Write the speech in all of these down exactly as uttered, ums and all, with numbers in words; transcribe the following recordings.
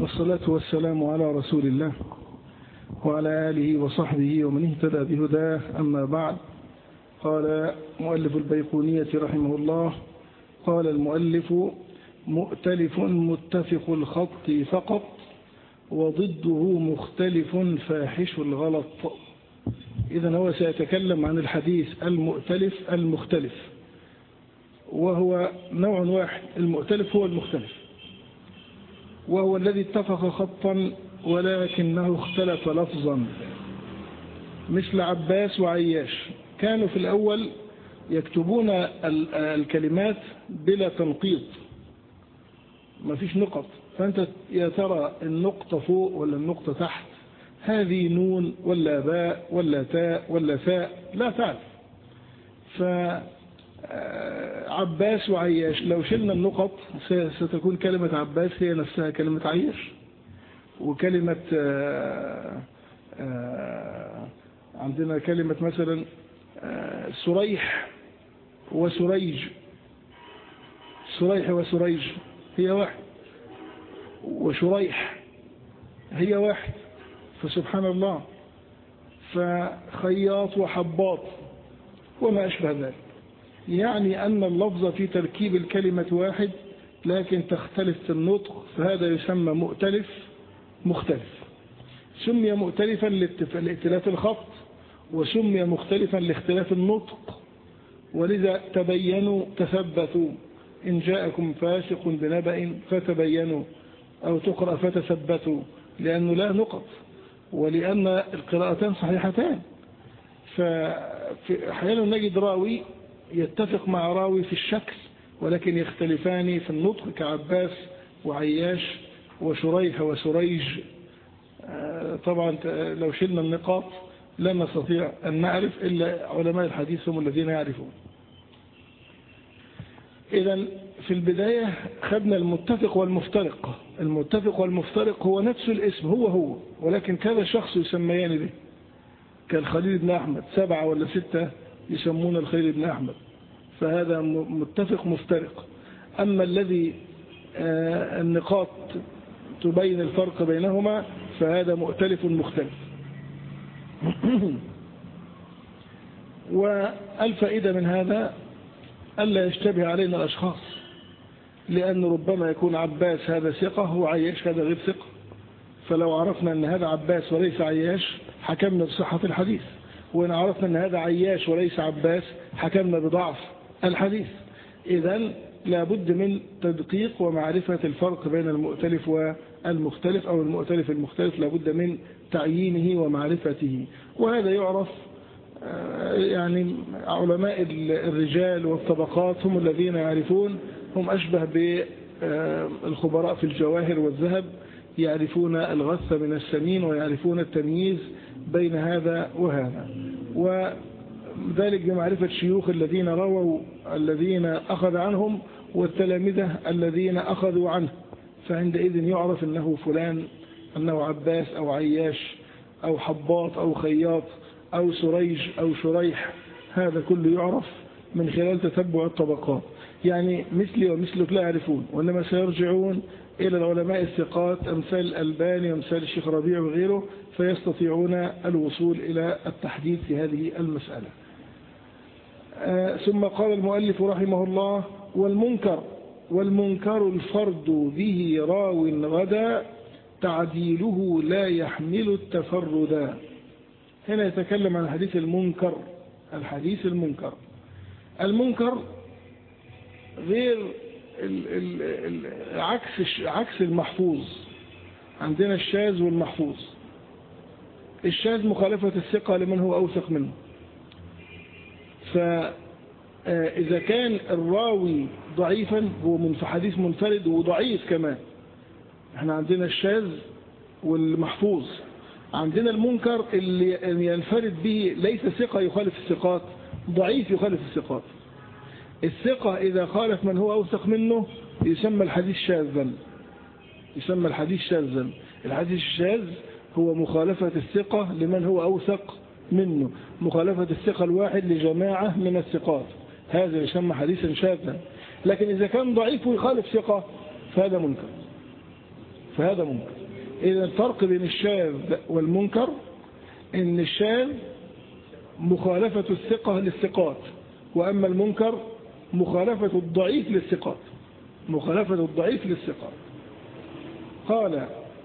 والصلاة والسلام على رسول الله وعلى آله وصحبه ومن اهتدى بهداه. أما بعد، قال مؤلف البيقونية رحمه الله: قال المؤلف: مؤتلف متفق الخط فقط، وضده مختلف فاحش الغلط. إذن هو سيتكلم عن الحديث المؤتلف المختلف، وهو نوع واحد. المؤتلف هو المختلف، وهو الذي اتفق خطا ولكنه اختلف لفظا، مثل عباس وعياش. كانوا في الأول يكتبون الكلمات بلا تنقيط، ما فيش نقط، فأنت يا ترى النقطة فوق ولا النقطة تحت، هذه نون ولا باء ولا تاء ولا ثاء، لا تعرف. فعباس وعياش لو شلنا النقط ستكون كلمة عباس هي نفسها كلمة عياش، وكلمة آآ آآ عندنا كلمة مثلا سريح وسريج، سريح وسريج هي واحد، وشريح هي واحد، فسبحان الله. فخياط وحباط وما أشبه ذلك، يعني أن اللفظ في تركيب الكلمة واحد لكن تختلف في النطق، فهذا يسمى مؤتلف مختلف. سمي مؤتلفا لاختلاف الخط، وسمي مختلفا لاختلاف النطق، ولذا تبينوا تثبتوا إن جاءكم فاسق بنبأ فتبينوا، أو تقرأ فتثبتوا، لأنه لا نقط، ولأن القراءتان صحيحتان. فأحيانا نجد راوي يتفق مع راوي في الشكل ولكن يختلفان في النطق، كعباس وعياش وشريح وسريج. طبعا لو شلنا النقاط لا نستطيع أن نعرف، إلا علماء الحديث هم الذين يعرفون. إذن في البداية خدنا المتفق والمفترق. المتفق والمفترق هو نفس الاسم، هو هو، ولكن كذا شخص يسميان به، كالخليل بن أحمد، سبعة ولا ستة يسمون الخليل بن أحمد، فهذا متفق مفترق. أما الذي النقاط تبين الفرق بينهما فهذا مؤتلف مختلف. والفائدة من هذا ألا يشتبه علينا الأشخاص، لأن ربما يكون عباس هذا ثقة وعياش هذا غير ثقة، فلو عرفنا أن هذا عباس وليس عياش حكمنا بصحة الحديث، وإن عرفنا أن هذا عياش وليس عباس حكمنا بضعف الحديث. إذن لابد من تدقيق ومعرفة الفرق بين المؤتلف والمختلف، أو المؤتلف المختلف لابد من تعيينه ومعرفته، وهذا يعرف يعني علماء الرجال والطبقات هم الذين يعرفون، هم أشبه بالخبراء في الجواهر والذهب، يعرفون الغث من السمين ويعرفون التمييز بين هذا وهذا، وذلك بمعرفة شيوخ الذين رووا الذين أخذ عنهم والتلامذة الذين أخذوا عنه، فعندئذ يعرف أنه فلان، أنه عباس أو عياش أو حباط أو خياط أو سريج أو شريح. هذا كله يعرف من خلال تتبع الطبقات. يعني مثلي ومثلك لا يعرفون، وإنما سيرجعون إلى العلماء الثقات أمثال الألباني وأمثال الشيخ ربيع وغيره، فيستطيعون الوصول إلى التحديد في هذه المسألة. آه ثم قال المؤلف رحمه الله: والمنكر والمنكر الفرد به راو غدا، تعديله لا يحمل التفردا. هنا يتكلم عن الحديث المنكر. الحديث المنكر المنكر غير ال ال ال عكس عكس المحفوظ. عندنا الشاذ والمحفوظ. الشاذ مخالفة الثقة لمن هو أوثق منه، فإذا كان الراوي ضعيفا هو من حديث منفرد وضعيف كمان. احنا عندنا الشاذ والمحفوظ. عندنا المنكر اللي ينفرد به ليس ثقة يخالف الثقات، ضعيف يخالف الثقات. الثقة إذا خالف من هو أوثق منه يسمى الحديث شاذا، يسمى الحديث شاذا. الحديث الشاذ هو مخالفة الثقة لمن هو أوثق منه، مخالفة الثقة الواحد لجماعة من الثقات، هذا يسمى حديثا شاذا. لكن إذا كان ضعيف ويخالف ثقة فهذا منكر. فهذا منكر. إذا الفرق بين الشاذ والمنكر إن الشاذ مخالفة الثقة للثقات، وأما المنكر مخالفة الضعيف للثقات، مخالفة الضعيف للثقات. قال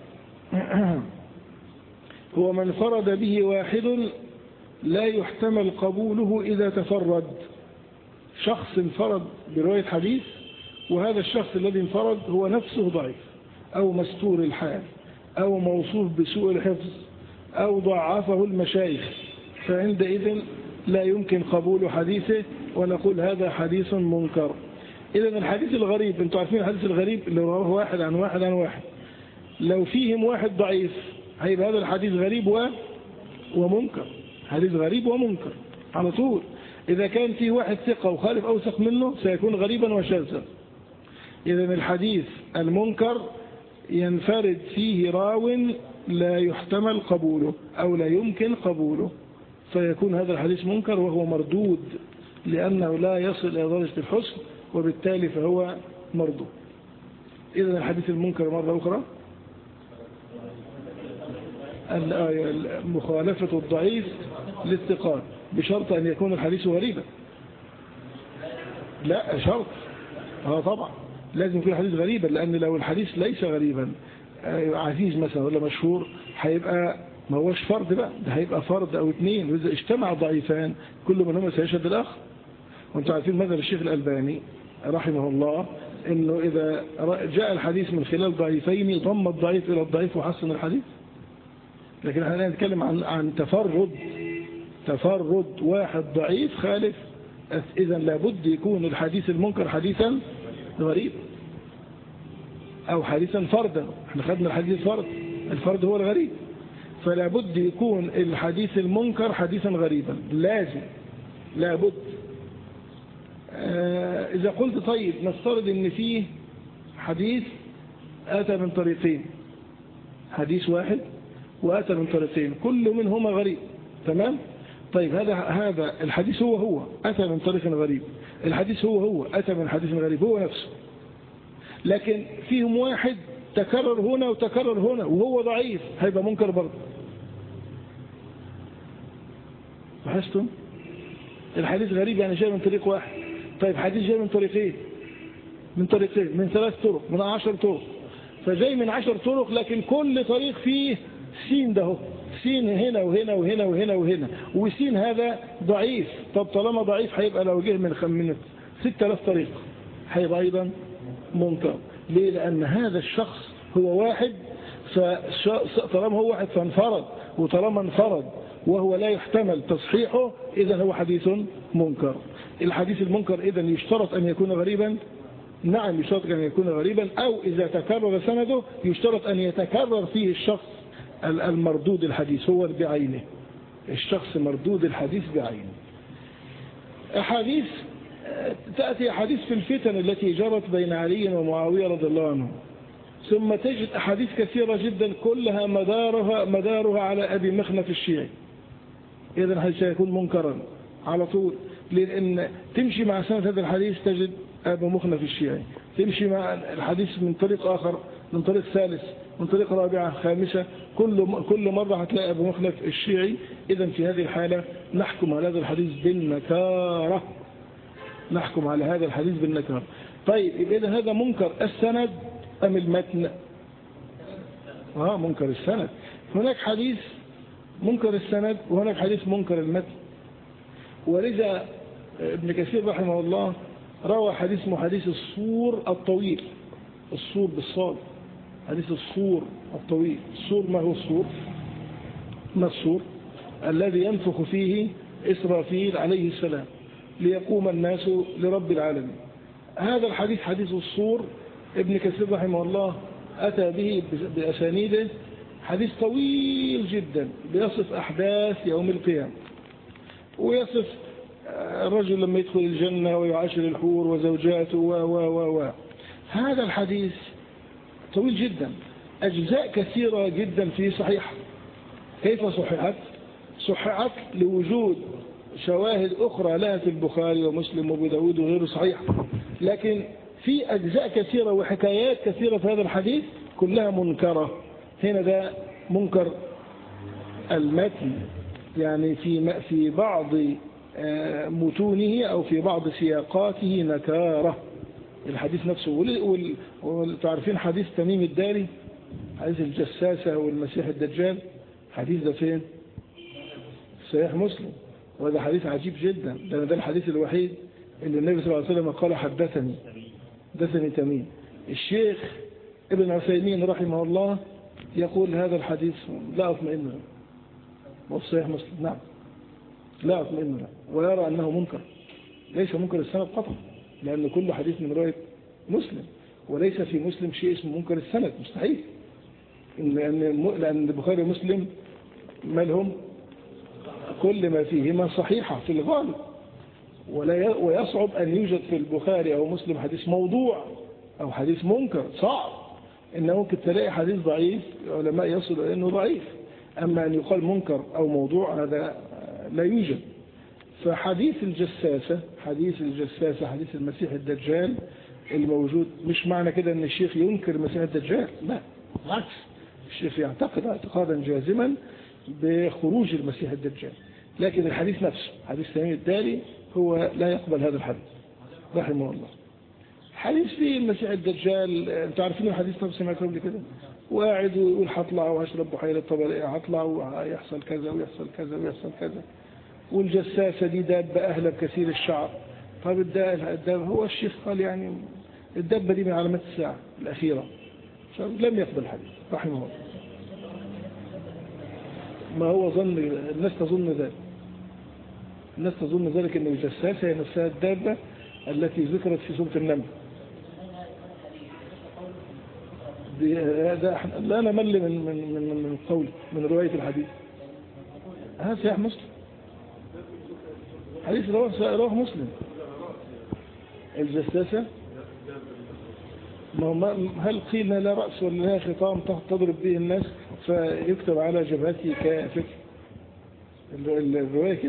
هو من فرد به واحد لا يحتمل قبوله إذا تفرد. شخص انفرد برواية حديث، وهذا الشخص الذي انفرد هو نفسه ضعيف أو مستور الحال أو موصوف بسوء الحفظ أو ضعفه المشايخ، فعندئذ لا يمكن قبول حديثه ونقول هذا حديث منكر. إذا الحديث الغريب، انتم عارفين الحديث الغريب اللي رواه واحد عن واحد عن واحد، لو فيهم واحد ضعيف هيبقى هذا الحديث غريب و... ومنكر، حديث غريب ومنكر على طول. إذا كان فيه واحد ثقة وخالف أوثق منه سيكون غريبا وشاذا. إذا الحديث المنكر ينفرد فيه راو لا يحتمل قبوله أو لا يمكن قبوله، فيكون هذا الحديث منكر وهو مردود لأنه لا يصل إلى درجة الحسن، وبالتالي فهو مردود. إذا الحديث المنكر مرة أخرى مخالفة الضعيف للثقات بشرط أن يكون الحديث غريبا. لا شرط، اه طبعا لازم يكون الحديث غريبا، لأن لو الحديث ليس غريبا عزيز مثلا ولا مشهور هيبقى ما هوش فرد بقى، ده هيبقى فرد أو اثنين، وإذا اجتمع ضعيفان كل منهما سيشهد الآخر. وانتم عارفين ماذا الشيخ الألباني رحمه الله إنه إذا جاء الحديث من خلال ضعيفين ضم الضعيف إلى الضعيف وحسن الحديث. لكن احنا نتكلم عن عن تفرد تفرد واحد ضعيف خالف، إذا لابد يكون الحديث المنكر حديثا غريب أو حديثا فردا. احنا خدنا الحديث فرد، الفرد هو الغريب، فلا بد يكون الحديث المنكر حديثا غريبا، لازم لابد. آه إذا قلت طيب نفترض إن فيه حديث أتى من طريقين، حديث واحد وأتى من طريقين كل منهما غريب، تمام؟ طيب هذا هذا الحديث هو هو أتى من طريق غريب، الحديث هو هو أتى من حديث غريب هو نفسه، لكن فيهم واحد تكرر هنا وتكرر هنا وهو ضعيف، هيبقى منكر برضه. لاحظتم؟ الحديث غريب يعني جاي من طريق واحد. طيب حديث جاي من طريقين، من طريقين، من ثلاث طرق، من عشر طرق، فجاي من عشر طرق لكن كل طريق فيه سين، ده سين هنا وهنا وهنا وهنا وهنا، وسين هذا ضعيف. طب طالما ضعيف هيبقى لو جه من خمسة ستة آلاف طريق هيبقى أيضا منكر. ليه؟ لأن هذا الشخص هو واحد، فطالما هو واحد فانفرد، وطالما انفرد وهو لا يحتمل تصحيحه إذا هو حديث منكر. الحديث المنكر إذا يشترط أن يكون غريبا، نعم يشترط أن يكون غريبا، أو إذا تكرر سنده يشترط أن يتكرر فيه الشخص المردود الحديث هو بعينه، الشخص مردود الحديث بعينه. أحاديث تأتي أحاديث في الفتن التي جرت بين علي ومعاوية رضي الله عنهم، ثم تجد أحاديث كثيرة جدا كلها مدارها مدارها على أبي مخنف الشيعي، إذن هل سيكون منكرا على طول؟ لأن تمشي مع سنة هذا الحديث تجد أبو مخنف الشيعي، تمشي مع الحديث من طريق آخر، من طريق ثالث، من طريق رابعة، خامسة، كل كل مرة هتلاقي أبو مخنف الشيعي. إذن في هذه الحالة نحكم على هذا الحديث بالنكارة، نحكم على هذا الحديث بالنكارة. طيب إذا هذا منكر السند أم المتن؟ آه منكر السند. هناك حديث منكر السند وهناك حديث منكر المتن، ولذا ابن كثير رحمه الله روى حديث اسمه حديث الصور الطويل، الصور بالصاد، حديث الصور الطويل. الصور ما هو الصور؟ ما الصور؟ الذي ينفخ فيه إسرافيل عليه السلام ليقوم الناس لرب العالمين. هذا الحديث حديث الصور ابن كثير رحمه الله أتى به بأسانيده، حديث طويل جدا بيصف أحداث يوم القيامة، ويصف الرجل لما يدخل الجنة ويعاشر الحور وزوجاته و و و و هذا الحديث طويل جدا، أجزاء كثيرة جدا فيه صحيحة. كيف صححت؟ صححت لوجود شواهد أخرى لها في البخاري ومسلم وابو داود وغيره صحيحة، لكن في أجزاء كثيرة وحكايات كثيرة في هذا الحديث كلها منكرة. هنا ده منكر المتن، يعني في في بعض متونه أو في بعض سياقاته نكارة الحديث نفسه. وتعرفين حديث تميم الداري، حديث الجساسة والمسيح الدجال، حديث ده فين؟ صحيح مسلم، وهذا حديث عجيب جدا. ده, ده الحديث الوحيد اللي النبي صلى الله عليه وسلم قال حدثني حدثني تميم. الشيخ ابن عثيمين رحمه الله يقول هذا الحديث لا أطمئن له، وفي صحيح مسلم نعم لا أطمئن له، ويرى أنه منكر، ليس منكر السند قطعا، لأن كل حديث من رواية مسلم، وليس في مسلم شيء اسمه منكر السند، مستحيل، لأن لأن البخاري ومسلم ما لهم كل ما فيهما صحيحة في الغالب، ولا ويصعب أن يوجد في البخاري أو مسلم حديث موضوع أو حديث منكر، صعب. إنه ممكن تلاقي حديث ضعيف العلماء يصل إلى أنه ضعيف، أما أن يقال منكر أو موضوع هذا لا يوجد. فحديث الجساسة حديث الجساسة حديث المسيح الدجال الموجود، مش معنى كده أن الشيخ ينكر المسيح الدجال، لا بالعكس، الشيخ يعتقد اعتقادا جازما بخروج المسيح الدجال، لكن الحديث نفسه حديث تميم الداري هو لا يقبل هذا الحديث رحمه الله. حديث فيه المسيح الدجال، انتوا عارفين الحديث نفسه ما قبل كده، وقاعد ويقول هطلع وهشرب بحيرة طبرية، هطلع ويحصل كذا ويحصل كذا ويحصل كذا، والجساسة دي دابة أهلا بكثير الشعر. طب الدابة، هو الشيخ قال يعني الدابة دي من علامات الساعة الأخيرة، لم يقبل الحديث رحمه الله. ما هو ظن الناس تظن ذلك الناس تظن ذلك أن الجساسة هي نفسها الدابة التي ذكرت في سورة النمل. لا نمل من من من من قول من رواية الحديث. هذا صحيح مسلم، حديث رواه مسلم. الجساسة هل قيل لا رأس ولا لها خطام تضرب به الناس فيكتب على جبهته كافر؟ الرواية كده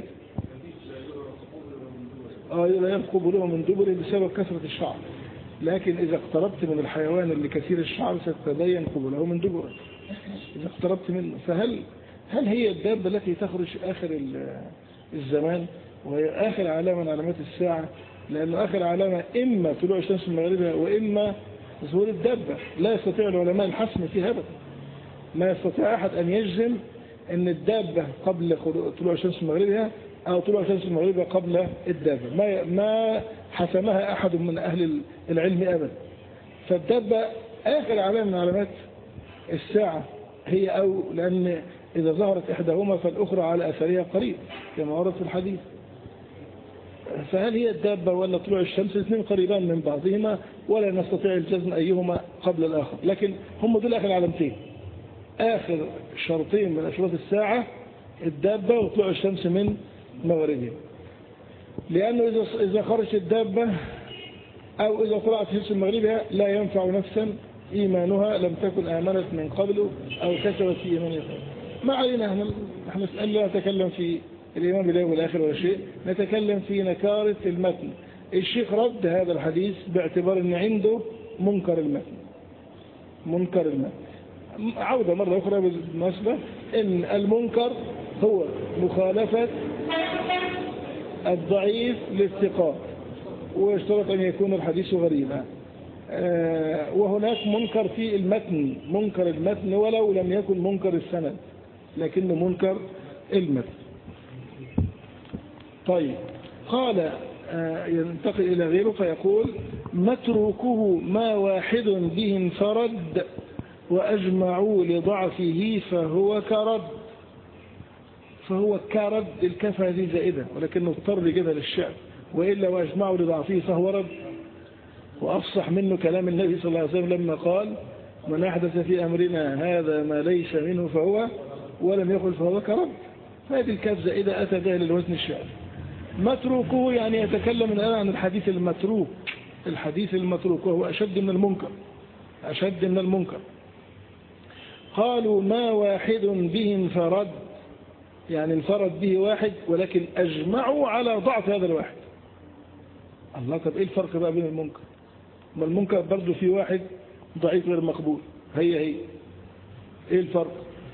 آه لا ينقب له من دبره بسبب كثرة الشعر، لكن إذا اقتربت من الحيوان اللي كثير الشعر ستتبين قبله من دبره إذا اقتربت منه. فهل هل هي الدابة التي تخرج آخر الزمان وهي آخر علامة من علامات الساعة؟ لأن آخر علامة إما طلوع الشمس من مغربها وإما ظهور الدابة. لا يستطيع العلماء الحسم في هذا، ما يستطيع أحد أن يجزم أن الدابة قبل طلوع الشمس من مغربها أو طلوع الشمس من مغربها قبل الدابة، ما ما حسمها أحد من أهل العلم أبدا. فالدابة آخر علامة من علامات الساعة هي، أو لأن إذا ظهرت إحداهما فالأخرى على أثرها قريب كما ورد في الحديث. فهل هي الدابة ولا طلوع الشمس؟ الاثنين قريبان من بعضهما ولا نستطيع الجزم أيهما قبل الآخر، لكن هم دول آخر علامتين، آخر شرطين من أشراط الساعة، الدابة وطلوع الشمس من مغربها. لأنه إذا إذا خرجت الدابة أو إذا طلعت الشمس من مغربها لا ينفع نفسا إيمانها لم تكن آمنت من قبل أو كسبت في إيمانها. ما علينا، نحن لا نتكلم في الإيمان باليوم الآخر ولا شيء، نتكلم في نكارة المتن. الشيخ رد هذا الحديث باعتبار أن عنده منكر المتن منكر المتن عودة مرة أخرى بالمناسبة، إن المنكر هو مخالفة الضعيف للثقات، واشترط أن يكون الحديث غريبا. وهناك منكر في المتن، منكر المتن ولو لم يكن منكر السند لكنه منكر المتن. طيب، قال ينتقل إلى غيره فيقول متروكه ما واحد به انفرد وأجمعوا لضعفه فهو كرد. فهو كرد، الكاف هذه زائدة ولكنه اضطر يجيبها للشعر، وإلا وأجمعوا لضعفه فهو رد. وأفصح منه كلام النبي صلى الله عليه وسلم لما قال من أحدث في أمرنا هذا ما ليس منه فهو ولم يقل فهو كرد. هذه الكاف زائدة أتى بها للوزن الشعر. متروكه يعني يتكلم الآن عن الحديث المتروك الحديث المتروك وهو أشد من المنكر أشد من المنكر. قالوا ما واحد به انفرد، يعني انفرد به واحد ولكن أجمعوا على ضعف هذا الواحد. الله، طب إيه الفرق بقى بين المنكر؟ ما المنكر برضو في واحد ضعيف غير مقبول، هي هي. ايه الفرق؟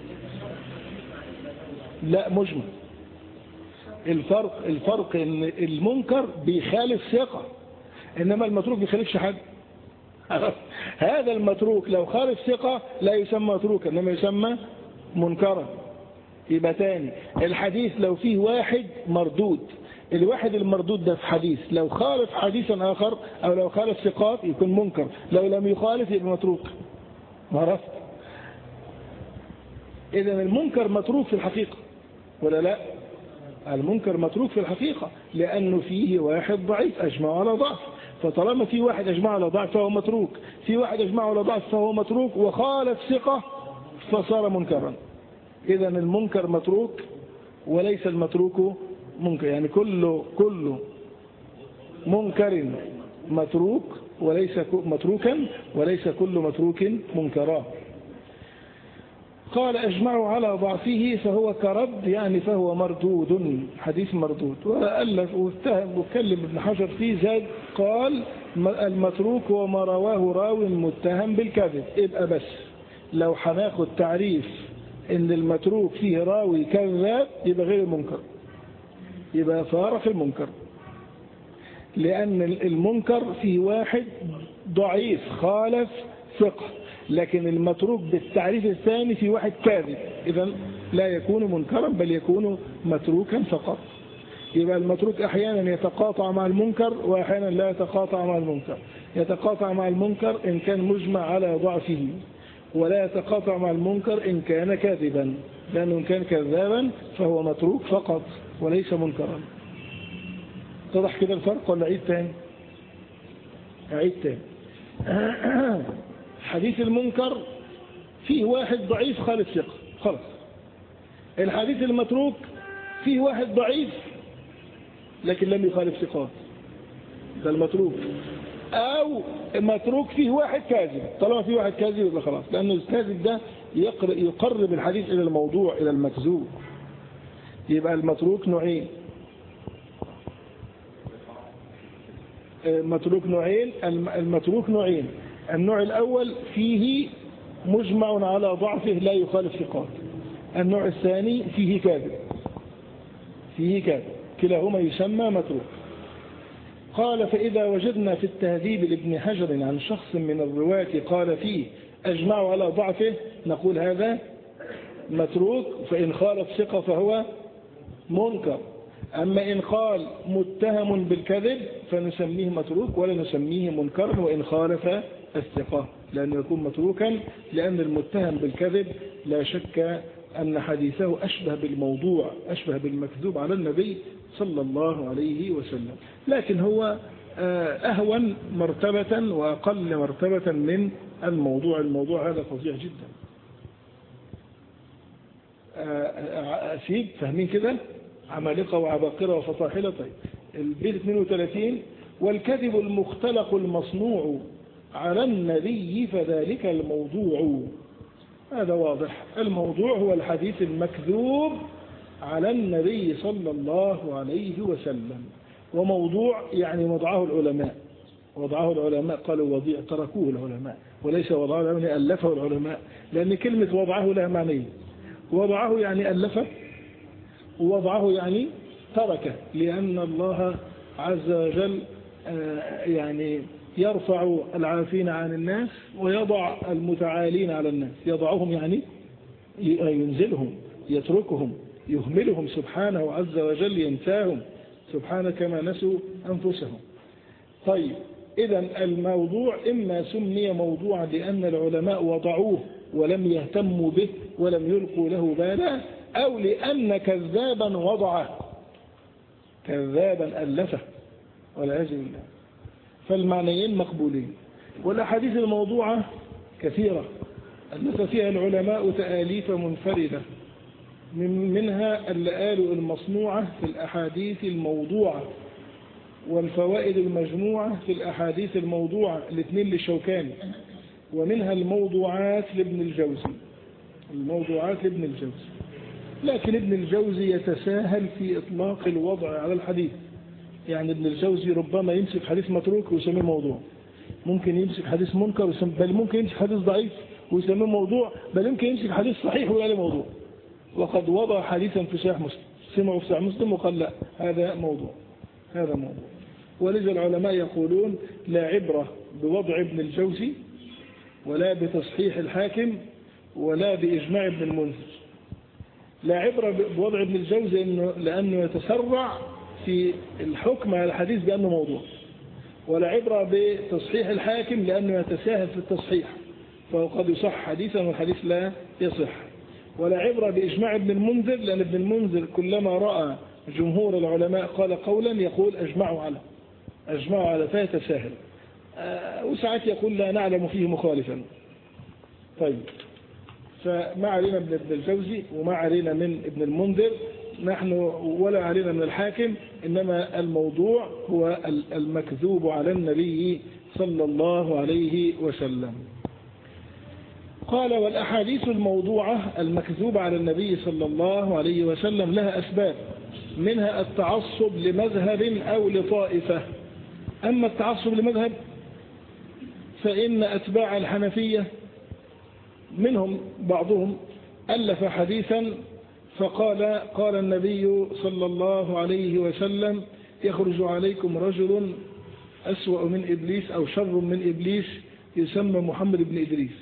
لا مجمل. الفرق الفرق ان المنكر بيخالف ثقة، انما المتروك بيخالفش حد. هذا المتروك لو خالف ثقة لا يسمى متروكا، انما يسمى منكرا. يبقى تاني، الحديث لو فيه واحد مردود، الواحد المردود ده في حديث لو خالف حديثا آخر أو لو خالف ثقات يكون منكر، لو لم يخالف يبقى متروك. عرفت؟ إذن المنكر متروك في الحقيقة ولا لا؟ المنكر متروك في الحقيقة لأنه فيه واحد ضعيف أجمع على ضعف، فطالما في واحد أجمع على ضعف فهو متروك، في واحد أجمع على ضعف فهو متروك، وخالف ثقة فصار منكرا. إذن المنكر متروك وليس المتروك منكر، يعني كل كل منكر متروك وليس متروكا، وليس كل متروك منكرا. قال أجمعوا على ضعفه فهو كرد، يعني فهو مردود، حديث مردود. وألف واتهم واتكلم ابن حجر فيه زاد قال المتروك هو ما رواه راو متهم بالكذب. يبقى بس لو هناخد تعريف ان المتروك فيه راوي كذاب يبقى غير المنكر، يبقى فارق المنكر، لأن المنكر فيه واحد ضعيف خالف ثقة، لكن المتروك بالتعريف الثاني في واحد كاذب، إذا لا يكون منكرا بل يكون متروكا فقط. يبقى المتروك أحيانا يتقاطع مع المنكر وأحيانا لا يتقاطع مع المنكر. يتقاطع مع المنكر إن كان مجمع على ضعفه، ولا يتقاطع مع المنكر إن كان كاذبا، لأنه إن كان كذابا فهو متروك فقط وليس منكرا. اتضح كده الفرق ولا عيد تاني؟ عيد تاني. حديث المنكر فيه واحد ضعيف خالف ثقة خلاص. الحديث المتروك فيه واحد ضعيف لكن لم يخالف ثقات، ده المتروك. او متروك فيه واحد كاذب، طالما فيه واحد كاذب يبقى خلاص، لانه الكاذب ده يقرب الحديث الى الموضوع الى المكذوب. يبقى المتروك نوعين، المتروك نوعين المتروك نوعين النوع الأول فيه مجمع على ضعفه لا يخالف ثقات، النوع الثاني فيه كاذب، فيه كاذب، كلاهما يسمى متروك. قال فإذا وجدنا في التهذيب لابن حجر عن شخص من الرواة قال فيه أجمعوا على ضعفه نقول هذا متروك، فإن خالف ثقة فهو منكر. أما إن قال متهم بالكذب فنسميه متروك ولا نسميه منكرا وإن خالف الثقة، لأنه يكون متروكا، لأن المتهم بالكذب لا شك أن حديثه أشبه بالموضوع، أشبه بالمكذوب على النبي صلى الله عليه وسلم، لكن هو أهون مرتبة وأقل مرتبة من الموضوع. الموضوع هذا فظيع جدا. أسيب فاهمين كده؟ عمالقة وعباقرة وفطاحلة. طيب البيت اثنين وثلاثين والكذب المختلق المصنوع على النبي فذلك الموضوع. هذا واضح، الموضوع هو الحديث المكذوب على النبي صلى الله عليه وسلم. وموضوع يعني وضعه العلماء، وضعه العلماء قالوا وضيع، تركوه العلماء، وليس وضعه العلماء ألفه العلماء، لأن كلمة وضعه لها معنيين، وضعه يعني ألفه، ووضعه يعني تركه، لأن الله عز وجل يعني يرفع العافين عن الناس ويضع المتعالين على الناس. يضعهم يعني ينزلهم، يتركهم، يهملهم سبحانه عز وجل، ينساهم سبحانه كما نسوا أنفسهم. طيب إذن الموضوع إما سمي موضوعا لأن العلماء وضعوه ولم يهتموا به ولم يلقوا له بالا، أو لأن كذابا وضعه، كذابا ألفه والعياذ بالله. فالمعنيين مقبولين. والأحاديث الموضوعة كثيرة ألف فيها العلماء تآليف منفردة، من منها اللي قالوا المصنوعة في الأحاديث الموضوعة، والفوائد المجموعة في الأحاديث الموضوعة الاثنين للشوكاني، ومنها الموضوعات لابن الجوزي، الموضوعات لابن الجوزي. لكن ابن الجوزي يتساهل في إطلاق الوضع على الحديث، يعني ابن الجوزي ربما يمسك حديث متروك ويسميه موضوع، ممكن يمسك حديث منكر بل ممكن يمسك حديث ضعيف ويسميه موضوع، بل يمكن يمسك حديث صحيح ويقول عليه موضوع، وقد وضع حديثا في صحيح مسلم، سمعه في صحيح مسلم وقال لا هذا موضوع، هذا موضوع. ولذا العلماء يقولون لا عبرة بوضع ابن الجوزي ولا بتصحيح الحاكم ولا بإجماع ابن المنذر. لا عبرة بوضع ابن الجوزي إنه لأنه يتسرع في الحكم على الحديث بأنه موضوع، ولا عبرة بتصحيح الحاكم لأنه يتساهل في التصحيح فهو قد يصح حديثا والحديث لا يصح. ولا عبرة بإجماع ابن المنذر لأن ابن المنذر كلما رأى جمهور العلماء قال قولا يقول أجمعوا على أجمعوا على فيتساهل، وساعات يقول لا نعلم فيه مخالفا. طيب، فما علينا من ابن الجوزي وما علينا من ابن المنذر نحن، ولا علينا من الحاكم، إنما الموضوع هو المكذوب على النبي صلى الله عليه وسلم. قال والأحاديث الموضوعة المكذوبة على النبي صلى الله عليه وسلم لها أسباب، منها التعصب لمذهب أو لطائفة. أما التعصب لمذهب فإن أتباع الحنفية منهم بعضهم ألف حديثا فقال قال النبي صلى الله عليه وسلم يخرج عليكم رجل أسوأ من إبليس أو شر من إبليس يسمى محمد بن إدريس.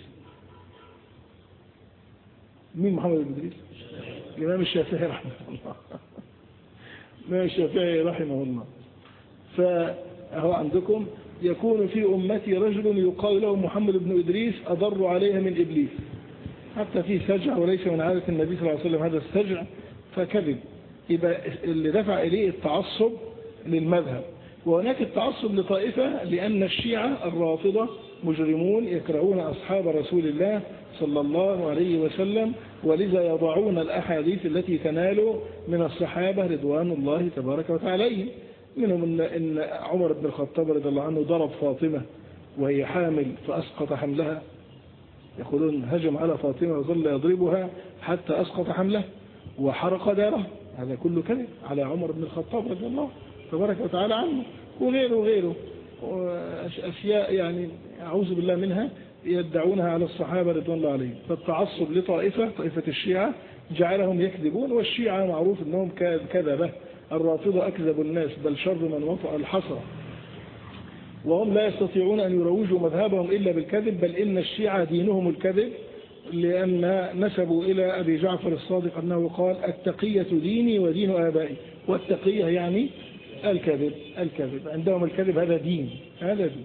مين محمد بن إدريس؟ الإمام الشافعي رحمه الله. الإمام الشافعي رحمه الله. فهو عندكم يكون في أمتي رجل يقال له محمد بن إدريس أضر عليها من إبليس، حتى في سجع وليس من عادة النبي صلى الله عليه وسلم هذا السجع فكذب. يبقى اللي دفع إليه التعصب للمذهب. وهناك التعصب لطائفة لأن الشيعة الرافضة مجرمون يكرهون أصحاب رسول الله صلى الله عليه وسلم، ولذا يضعون الأحاديث التي تنال من الصحابة رضوان الله تبارك وتعالى عليهم. منهم إن عمر بن الخطاب رضي الله عنه ضرب فاطمة وهي حامل فأسقط حملها، يقولون هجم على فاطمة وظل يضربها حتى أسقط حمله وحرق داره. هذا كله كذب على عمر بن الخطاب رضي الله تبارك وتعالى عنه، وغيره وغيره أشياء يعني أعوذ بالله منها يدعونها على الصحابة رضوان الله عليهم. فالتعصب لطائفة طائفة الشيعة جعلهم يكذبون، والشيعة معروف أنهم كذبة، الرافضة أكذب الناس بل شر من وطأ الحصى، وهم لا يستطيعون أن يروجوا مذهبهم إلا بالكذب، بل إن الشيعة دينهم الكذب، لأن نسبوا إلى أبي جعفر الصادق أنه قال التقية ديني ودين آبائي، والتقية يعني الكذب. الكذب عندهم الكذب هذا دين، هذا دين.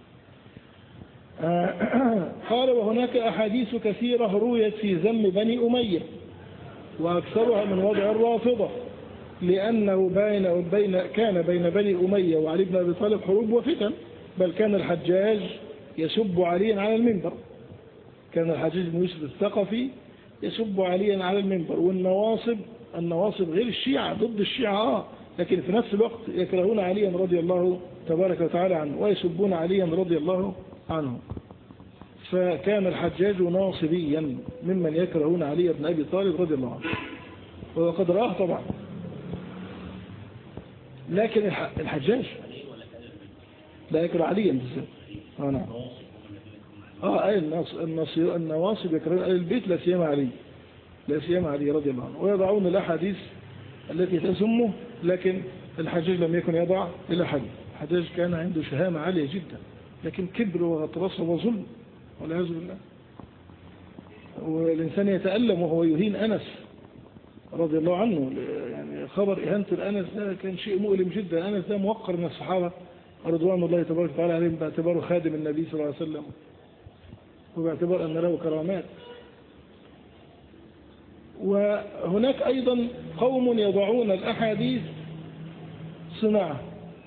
قال وهناك أحاديث كثيرة رويت في ذم بني أمية وأكثرها من وضع الرافضة، لأنه بين بين كان بين بني أمية وعلي بن أبي طالب حروب وفتن، بل كان الحجاج يسب عليا على المنبر، كان الحجاج بن يوسف الثقفي يسب عليا على المنبر. والنواصب النواصب غير الشيعة، ضد الشيعة آه، لكن في نفس الوقت يكرهون عليا رضي الله تبارك وتعالى عنه ويسبون عليا رضي الله عنه. فكان الحجاج ناصبيا ممن يكرهون علي بن أبي طالب رضي الله عنه، وقد رآه طبعا. لكن الحجاج لا يكره عليا بالذات. اه نعم اه اي الناصر النواصب يكرهون اهل البيت لا سيما علي لا سيما علي رضي الله عنه، ويضعون الاحاديث التي تسمه، لكن الحجاج لم يكن يضع الى حد. الحجاج كان عنده شهامة عالية جدا، لكن كبر وغطرسه وظلم والعياذ بالله. والإنسان يتألم وهو يهين أنس رضي الله عنه، يعني خبر إهانة الأنس ده كان شيء مؤلم جدا. أنس ده موقر من الصحابة رضوان الله تبارك وتعالى عليهم باعتباره خادم النبي صلى الله عليه وسلم، وباعتبار أن له كرامات. وهناك أيضا قوم يضعون الأحاديث صناعة،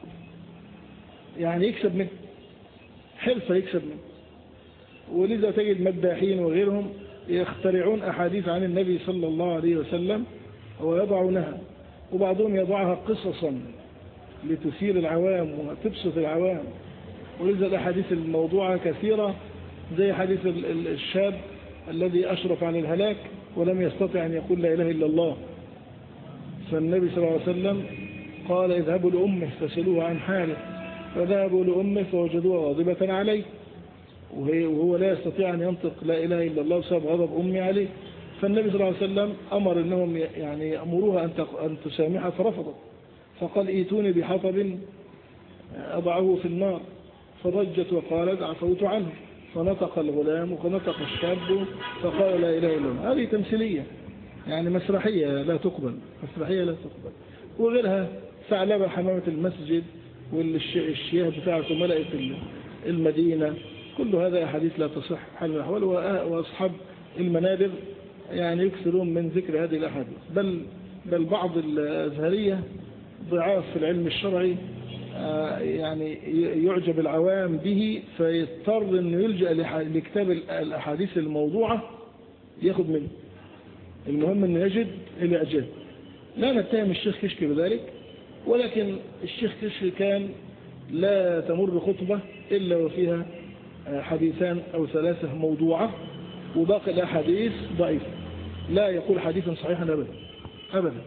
يعني يكسب منه حرفة يكسب منه، ولذا تجد مداحين وغيرهم يخترعون أحاديث عن النبي صلى الله عليه وسلم ويضعونها، وبعضهم يضعها قصصا لتثير العوام وتبسط العوام. ولذا الأحاديث الموضوعة كثيرة، زي حديث الشاب الذي أشرف عن الهلاك ولم يستطع أن يقول لا إله إلا الله، فالنبي صلى الله عليه وسلم قال اذهبوا لأمه فسألوه عن حاله، فذهبوا لأمه فوجدوها غاضبة عليه، وهو لا يستطيع أن ينطق لا إله إلا الله بسبب غضب أمي عليه. فالنبي صلى الله عليه وسلم أمر أنهم يعني يأمروها أن تسامحها فرفضت، فقال ائتوني بحطب أضعه في النار، فضجت وقالت عفوت عنه، فنطق الغلام ونطق الشاب فقال لا إله إلا الله. هذه تمثيلية يعني مسرحية لا تقبل، مسرحية لا تقبل. وغيرها ثعلبة حمامة المسجد والشياه بتاعته ملأت المدينة، كل هذا أحاديث لا تصح حال الأحوال. وأصحاب المنابر يعني يكثرون من ذكر هذه الأحاديث، بل بل بعض الأزهرية ضعاف في العلم الشرعي يعني يعجب العوام به، فيضطر أن يلجأ لكتاب الأحاديث الموضوعة ياخد منه. المهم أن يجد الإعجاب. لا نتهم الشيخ كشك بذلك، ولكن الشيخ كشك كان لا تمر خطبة إلا وفيها حديثان أو ثلاثة موضوعة، وباقي الأحاديث ضعيفة، لا يقول حديثا صحيحا أبدا أبدا.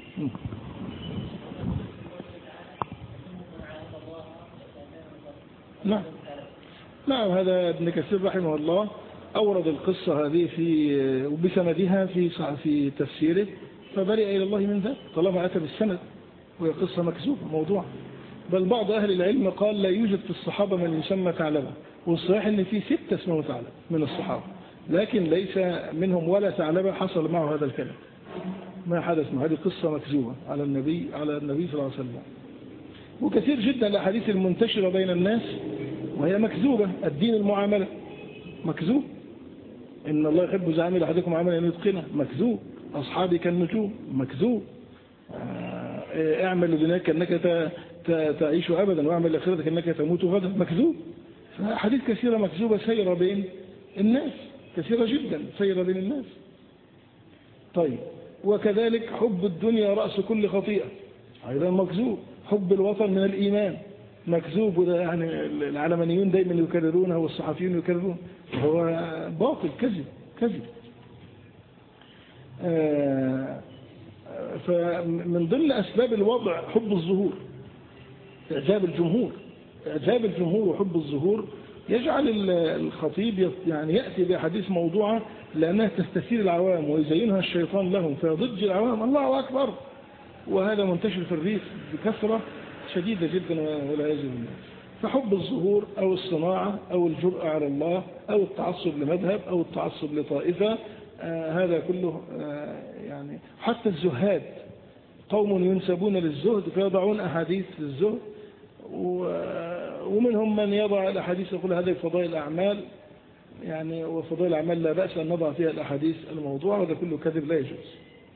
نعم نعم. هذا ابن كثير رحمه الله أورد القصة هذه في وبسندها في في تفسيره، فبرئ إلى الله من ذلك طالما أتى بالسند، وهي قصة مكذوبة موضوع. بل بعض أهل العلم قال لا يوجد في الصحابة من يسمى ثعلبة، والصحيح أن في ستة اسمه ثعلبة من الصحابة، لكن ليس منهم ولا ثعلبة حصل معه هذا الكلام، ما حدث معه. هذه قصة مكذوبة على النبي على النبي صلى الله عليه وسلم. وكثير جدا الأحاديث المنتشرة بين الناس وهي مكذوبة. الدين المعاملة مكذوب، إن الله يحب زعامل أحدكم عملا أن يتقنه، مكذوب. أصحابي كالنجوم، مكذوب. اعمل لدنياك كأنك تعيش أبدا، واعمل لآخرتك كأنك تموت غدا، مكذوب. فأحاديث كثيرة مكذوبة سيرة بين الناس، كثيرة جدا سيرة بين الناس. طيب، وكذلك حب الدنيا رأس كل خطيئة، أيضا مكذوب. حب الوطن من الإيمان، مكذوب. وده يعني العلمانيون دايما يكررونها والصحفيون يكررون، هو باطل، كذب كذب. فمن ضمن أسباب الوضع حب الظهور، إعجاب الجمهور. إعجاب الجمهور وحب الظهور يجعل الخطيب يعني يأتي بأحاديث موضوعة لأنها تستثير العوام ويزينها الشيطان لهم، فيضج العوام الله أكبر. وهذا منتشر في الريف بكثرة شديدة جدا والعياذ بالله. فحب الظهور أو الصناعة أو الجرأة على الله أو التعصب لمذهب أو التعصب لطائفة، آه هذا كله آه يعني. حتى الزهاد قوم ينسبون للزهد فيضعون أحاديث للزهد، ومنهم من يضع الأحاديث يقول هذه فضائل الأعمال يعني، وفضائل الأعمال لا بأس أن نضع فيها الأحاديث الموضوع، وهذا كله كذب لا يجوز.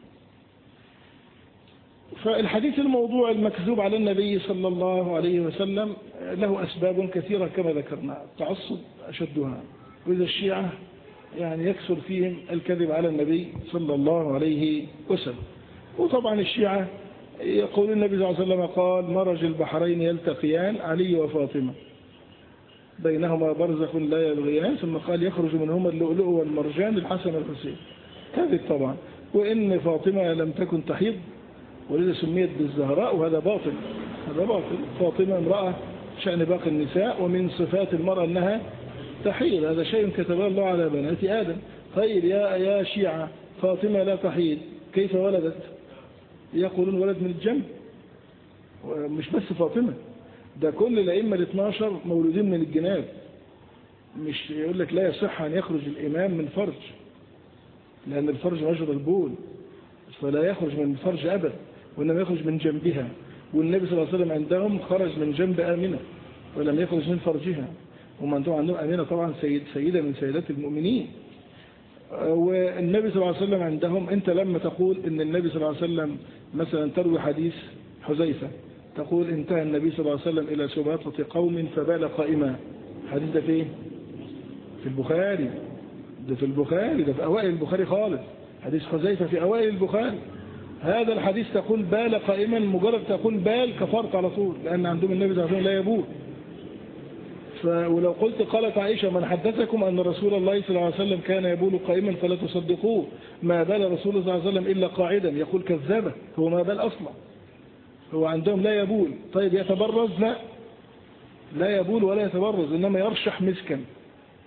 فالحديث الموضوع المكذوب على النبي صلى الله عليه وسلم له أسباب كثيرة كما ذكرنا، التعصب أشدها. وإذا الشيعة يعني يكثر فيهم الكذب على النبي صلى الله عليه وسلم. وطبعا الشيعة يقول النبي صلى الله عليه وسلم قال مرج البحرين يلتقيان، علي وفاطمة بينهما برزخ لا يبغيان، ثم قال يخرج منهما اللؤلؤ والمرجان الحسن والحسين. كذب طبعا. وإن فاطمة لم تكن تحيض ولذا سميت بالزهراء، وهذا باطل، هذا باطل. فاطمة امرأة شأن باقي النساء، ومن صفات المرأة أنها تحيض، هذا شيء كتبه الله على بنات آدم. طيب يا يا شيعة فاطمة لا تحيض، كيف ولدت؟ يقولون ولد من الجنب. مش بس فاطمة، ده كل الأئمة الاثناشر مولودين من الجناب. مش يقول لك لا يصح أن يخرج الإمام من فرج، لأن الفرج مجرى البول، فلا يخرج من الفرج أبدا، وإنما يخرج من جنبها. والنبي صلى الله عليه وسلم عندهم خرج من جنب آمنة ولم يخرج من فرجها. هم عندهم آمنة طبعا سيد سيدة من سيدات المؤمنين. والنبي صلى الله عليه وسلم عندهم، أنت لما تقول إن النبي صلى الله عليه وسلم مثلا تروي حديث حذيفة تقول انتهى النبي صلى الله عليه وسلم إلى سباطة قوم فبال قائما، حديث ده فين؟ في البخاري، ده في البخاري، ده في أوائل البخاري خالص، حديث حذيفة في أوائل البخاري. هذا الحديث تقول بال قائما، مجرد تقول بال كفرت على طول، لأن عندهم النبي صلى الله عليه وسلم لا يبول. ولو قلت قالت عائشة من حدثكم أن رسول الله صلى الله عليه وسلم كان يبول قائما فلا تصدقوه، ما بال رسول الله صلى الله عليه وسلم إلا قاعدا، يقول كذابة، هو ما بال أصلا، هو عندهم لا يبول. طيب يتبرز؟ لا لا يبول ولا يتبرز، إنما يرشح مسكا،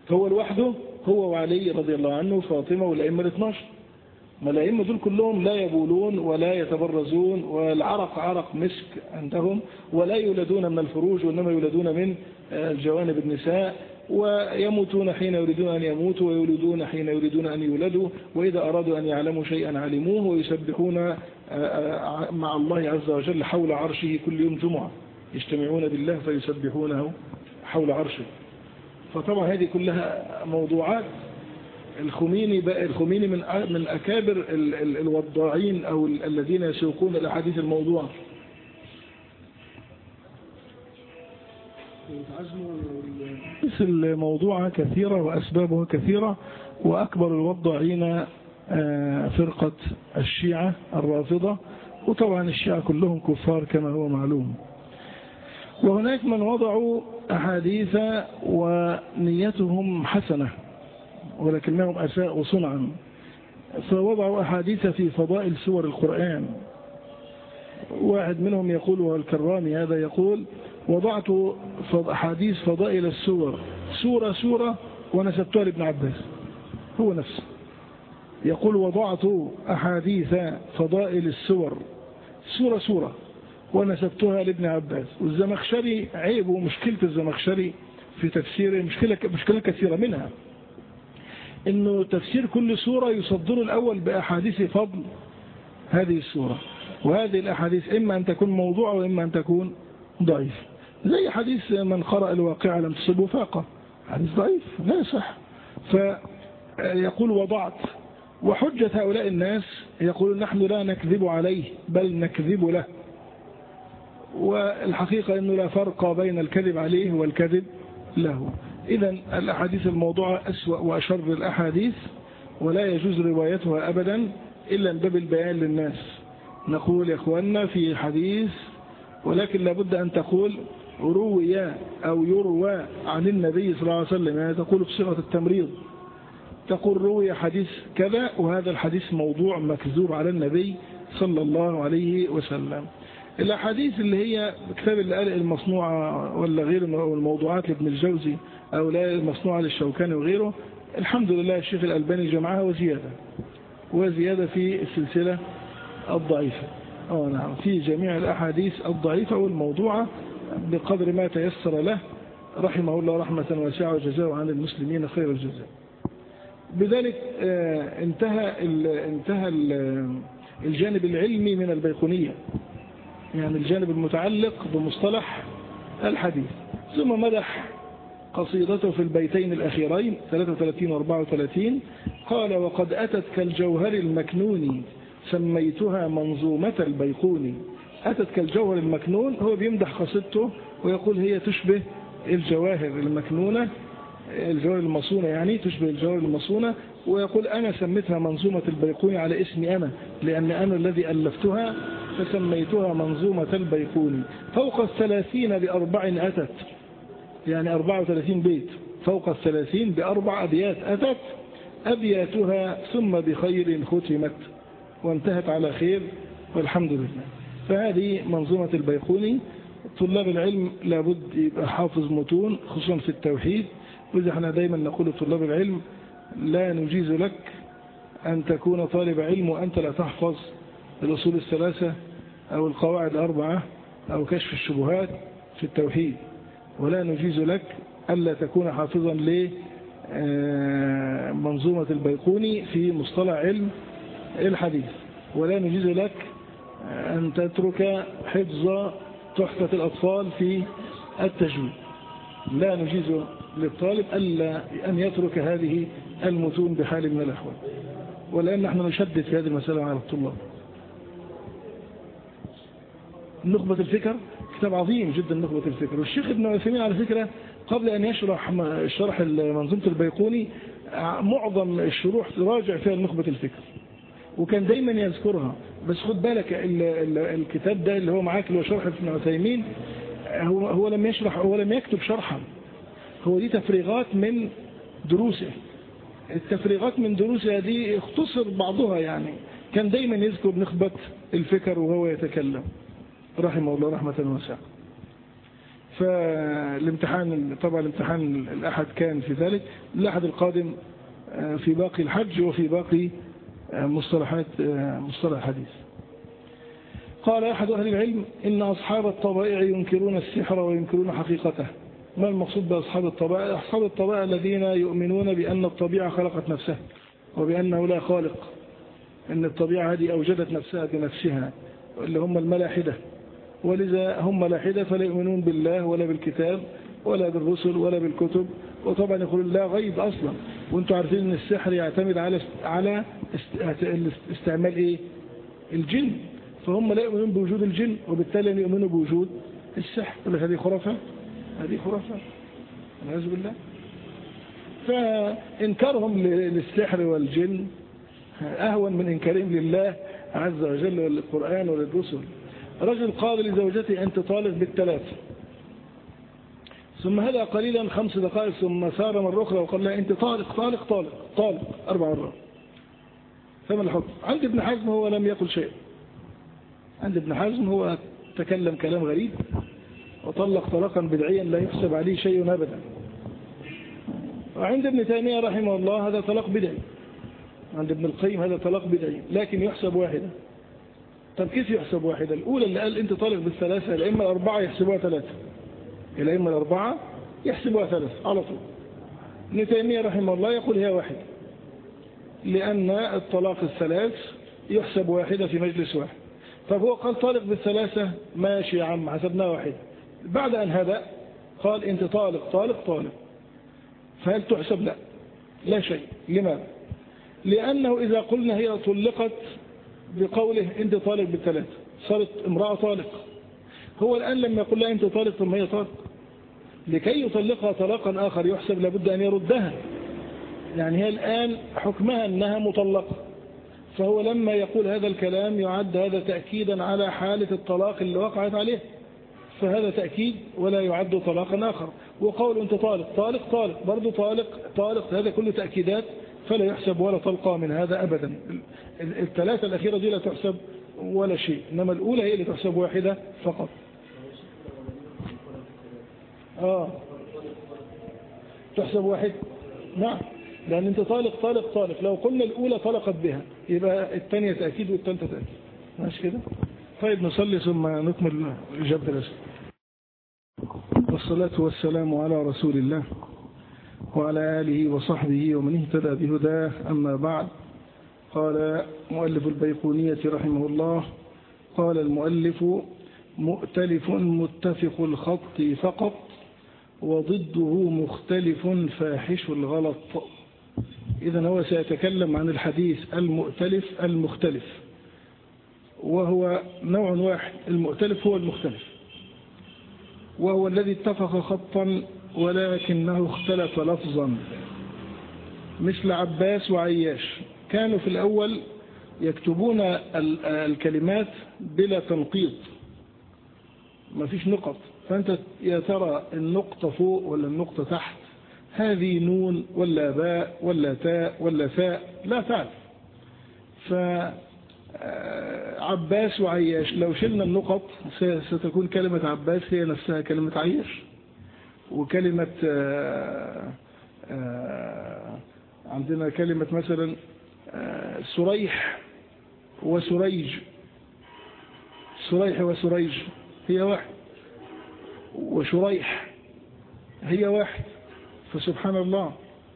هو لوحده، هو وعلي رضي الله عنه وفاطمة والأئمة الاثناشر. ما الأئمة دول كلهم لا يبولون ولا يتبرزون، والعرق عرق مسك عندهم، ولا يولدون من الفروج وإنما يولدون من الجوانب النساء، ويموتون حين يريدون أن يموتوا ويولدون حين يريدون أن يولدوا، وإذا أرادوا أن يعلموا شيئا علموه، ويسبحون مع الله عز وجل حول عرشه كل يوم جمعة، يجتمعون بالله فيسبحونه حول عرشه. فطبعا هذه كلها موضوعات. الخميني بقى الخميني من من أكابر الوضاعين أو الذين يسوقون الأحاديث الموضوعة. الموضوعة كثيرة وأسبابها كثيرة، وأكبر الوضاعين فرقة الشيعة الرافضة، وطبعا الشيعة كلهم كفار كما هو معلوم. وهناك من وضعوا أحاديث ونيتهم حسنة ولكنهم أساءوا صنعا، فوضعوا أحاديث في فضائل سور القرآن. واحد منهم يقول، والكرامي هذا يقول: وضعت أحاديث فضائل السور سورة سورة ونسبتها لابن عباس. هو نفسه يقول: وضعت أحاديث فضائل السور سورة سورة ونسبتها لابن عباس. والزمخشري عيب ومشكلة الزمخشري في تفسيره مشكلة, مشكلة كثيرة، منها انه تفسير كل سورة يصدر الأول بأحاديث فضل هذه السورة، وهذه الأحاديث إما أن تكون موضوعة وإما أن تكون ضعيف، زي حديث من قرأ الواقعة لم تصبه فاقة، حديث ضعيف لا يصح. فيقول: وضعت. وحجة هؤلاء الناس يقول: نحن لا نكذب عليه بل نكذب له. والحقيقة أنه لا فرق بين الكذب عليه والكذب له. إذن الأحاديث الموضوعة أسوأ وأشر الأحاديث، ولا يجوز روايتها أبدا إلا من باب البيان للناس. نقول يا أخواننا في حديث، ولكن لابد أن تقول روي أو يروى عن النبي صلى الله عليه وسلم، يعني تقول بصيغة التمريض، تقول روي حديث كذا وهذا الحديث موضوع مكذوب على النبي صلى الله عليه وسلم. الأحاديث اللي هي كتاب اللآلئ المصنوعة ولا غير الموضوعات لابن الجوزي أو لا المصنوعة للشوكاني وغيره، الحمد لله الشيخ الألباني جمعها وزيادة وزيادة في السلسلة الضعيفة. أو نعم، في جميع الأحاديث الضعيفة والموضوعة بقدر ما تيسر له رحمه الله رحمة واسعة، وجزاه عن المسلمين خير الجزاء. بذلك انتهى انتهى الجانب العلمي من البيقونية، يعني الجانب المتعلق بمصطلح الحديث. ثم مدح قصيدته في البيتين الأخيرين ثلاثة وثلاثين و أربعة وثلاثين، قال: وقد أتت كالجوهر المكنون سميتها منظومة البيقوني. أتت كالجوهر المكنون، هو بيمدح قصيدته ويقول هي تشبه الجواهر المكنونة، الجوهر المصونة يعني تشبه الجوهر المصونة، ويقول أنا سميتها منظومة البيقوني على اسمي أنا، لأن أنا الذي ألفتها فسميتها منظومة البيقوني. فوق الثلاثين بأربع أتت، يعني أربعة وثلاثين بيت، فوق الثلاثين بأربع أبيات أتت، أبياتها ثم بخير ختمت، وانتهت على خير والحمد لله. فهذه منظومة البيقوني. طلاب العلم لابد يبقى حافظ متون خصوصا في التوحيد، وإذا احنا دايما نقول لطلاب العلم: لا نجيز لك أن تكون طالب علم وأنت لا تحفظ الأصول الثلاثة أو القواعد الأربعة أو كشف الشبهات في التوحيد، ولا نجيز لك ألا تكون حافظا لمنظومة البيقوني في مصطلح علم الحديث، ولا نجيز لك أن تترك حفظ تحفة الأطفال في التجويد. لا نجيز للطالب ألا أن يترك هذه المتون بحال من الأحوال، ولأن نحن نشدد في هذه المسألة على الطلاب. نخبة الفكر كتاب عظيم جدا، نخبة الفكر. والشيخ ابن عثيمين على فكرة قبل أن يشرح شرح منظومة البيقوني معظم الشروح راجع فيها نخبة الفكر، وكان دايما يذكرها. بس خد بالك الكتاب ده اللي هو معاك اللي هو شرح ابن عثيمين، هو هو لم يشرح، هو لم يكتب شرحا، هو دي تفريغات من دروسه. التفريغات من دروسه دي اختصر بعضها، يعني كان دايما يذكر نخبة الفكر وهو يتكلم رحمه الله رحمة واسعة. فالامتحان طبعا الامتحان الأحد كان في ذلك، الأحد القادم في باقي الحج وفي باقي مصطلحات مصطلح الحديث. قال أحد أهل العلم إن أصحاب الطبائع ينكرون السحر وينكرون حقيقته. ما المقصود بأصحاب الطبائع؟ أصحاب الطبائع الذين يؤمنون بأن الطبيعة خلقت نفسها وبأنه لا خالق، أن الطبيعة هذه أوجدت نفسها بنفسها، اللي هم الملاحدة. ولذا هم ملاحدة فلا يؤمنون بالله ولا بالكتاب ولا بالرسل ولا بالكتب، وطبعا يقولون لا غيب أصلا. وانتم عارفين أن السحر يعتمد على على استعمال إيه؟ الجن، فهم لا يؤمنون بوجود الجن وبالتالي لا يؤمنون بوجود السحر. هذه خرافة، هذه خرافة والعياذ بالله. فإنكارهم للسحر والجن أهون من إنكارهم لله عز وجل وللقرآن وللرسل. رجل قال لزوجته أنت طالق بالثلاث، ثم هدأ قليلا خمس دقائق ثم سار مرة أخرى وقال لها أنت طالق طالق طالق طالق أربع مرات. فما الحكم؟ عند ابن حزم هو لم يقل شيء، عند ابن حزم هو تكلم كلام غريب وطلق طلاقا بدعيا لا يحسب عليه شيء أبدا. وعند ابن تيمية رحمه الله هذا طلاق بدعي، عند ابن القيم هذا طلاق بدعي لكن يحسب واحدة. طب كيف يحسب واحدة؟ الأولى اللي قال أنت طالق بالثلاثة، الأئمة الأربعة يحسبوها ثلاثة، الأئمة الأربعة يحسبوها ثلاثة على طول. ابن تيمية رحمه الله يقول هي واحدة، لأن الطلاق الثلاث يحسب واحدة في مجلس واحد. طب هو قال طالق بالثلاثة، ماشي يا عم حسبناها واحدة. بعد أن هذا قال أنت طالق طالق طالق، فهل تحسب؟ لا، لا شيء. لماذا؟ لأنه إذا قلنا هي طلقت بقوله أنت طالق بالثلاثة صارت امرأة طالق، هو الآن لما يقول لها أنت طالق ثم هي طالق، لكي يطلقها طلاقا آخر يحسب لابد أن يردها، يعني هي الآن حكمها أنها مطلقة. فهو لما يقول هذا الكلام يعد هذا تأكيدا على حالة الطلاق اللي وقعت عليه، فهذا تأكيد ولا يعد طلاقا آخر. وقول أنت طالق طالق طالق برضو طالق طالق، هذا كله تأكيدات فلا يحسب ولا طلقة من هذا أبدا. الثلاثة الأخيرة دي لا تحسب ولا شيء، إنما الأولى هي اللي تحسب واحدة فقط. آه تحسب واحد، نعم، لأن أنت طالق طالق طالق. لو قلنا الأولى طلقت بها يبقى الثانية تأكيد والثالثة تأكيد، ماشي كده. طيب نصلي ثم نكمل إجابة الأسئلة. والصلاة والسلام على رسول الله وعلى آله وصحبه ومن اهتدى بهداه، أما بعد. قال مؤلف البيقونية رحمه الله، قال المؤلف مؤتلف متفق الخط فقط وضده مختلف فاحش الغلط. إذن هو سيتكلم عن الحديث المؤتلف المختلف، وهو نوع واحد. المؤتلف هو المختلف، وهو الذي اتفق خطا ولكنه اختلف لفظا، مثل عباس وعياش. كانوا في الأول يكتبون الكلمات بلا تنقيط، ما فيش نقط، فأنت يا ترى النقطة فوق ولا النقطة تحت، هذه نون ولا باء ولا تاء ولا ثاء، لا تعرف. فعباس وعياش لو شلنا النقط ستكون كلمة عباس هي نفسها كلمة عياش، وكلمة آآ آآ عندنا كلمة مثلا سريح وسريج، سريح وسريج هي واحد، وشريح هي واحد، فسبحان الله.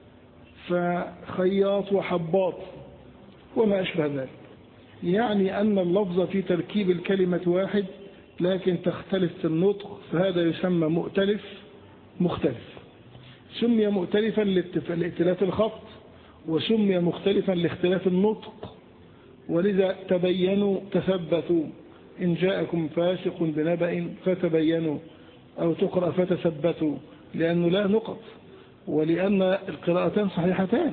فخياط وحباط وما أشبه ذلك، يعني أن اللفظ في تركيب الكلمة واحد لكن تختلف في النطق، فهذا يسمى مؤتلف مختلف. سمي مؤتلفا لاختلاف الخط، وسمي مختلفا لاختلاف النطق. ولذا تبينوا تثبتوا، إن جاءكم فاسق بنبأ فتبينوا، أو تقرأ فتثبتوا، لأنه لا نقط ولأن القراءتان صحيحتان.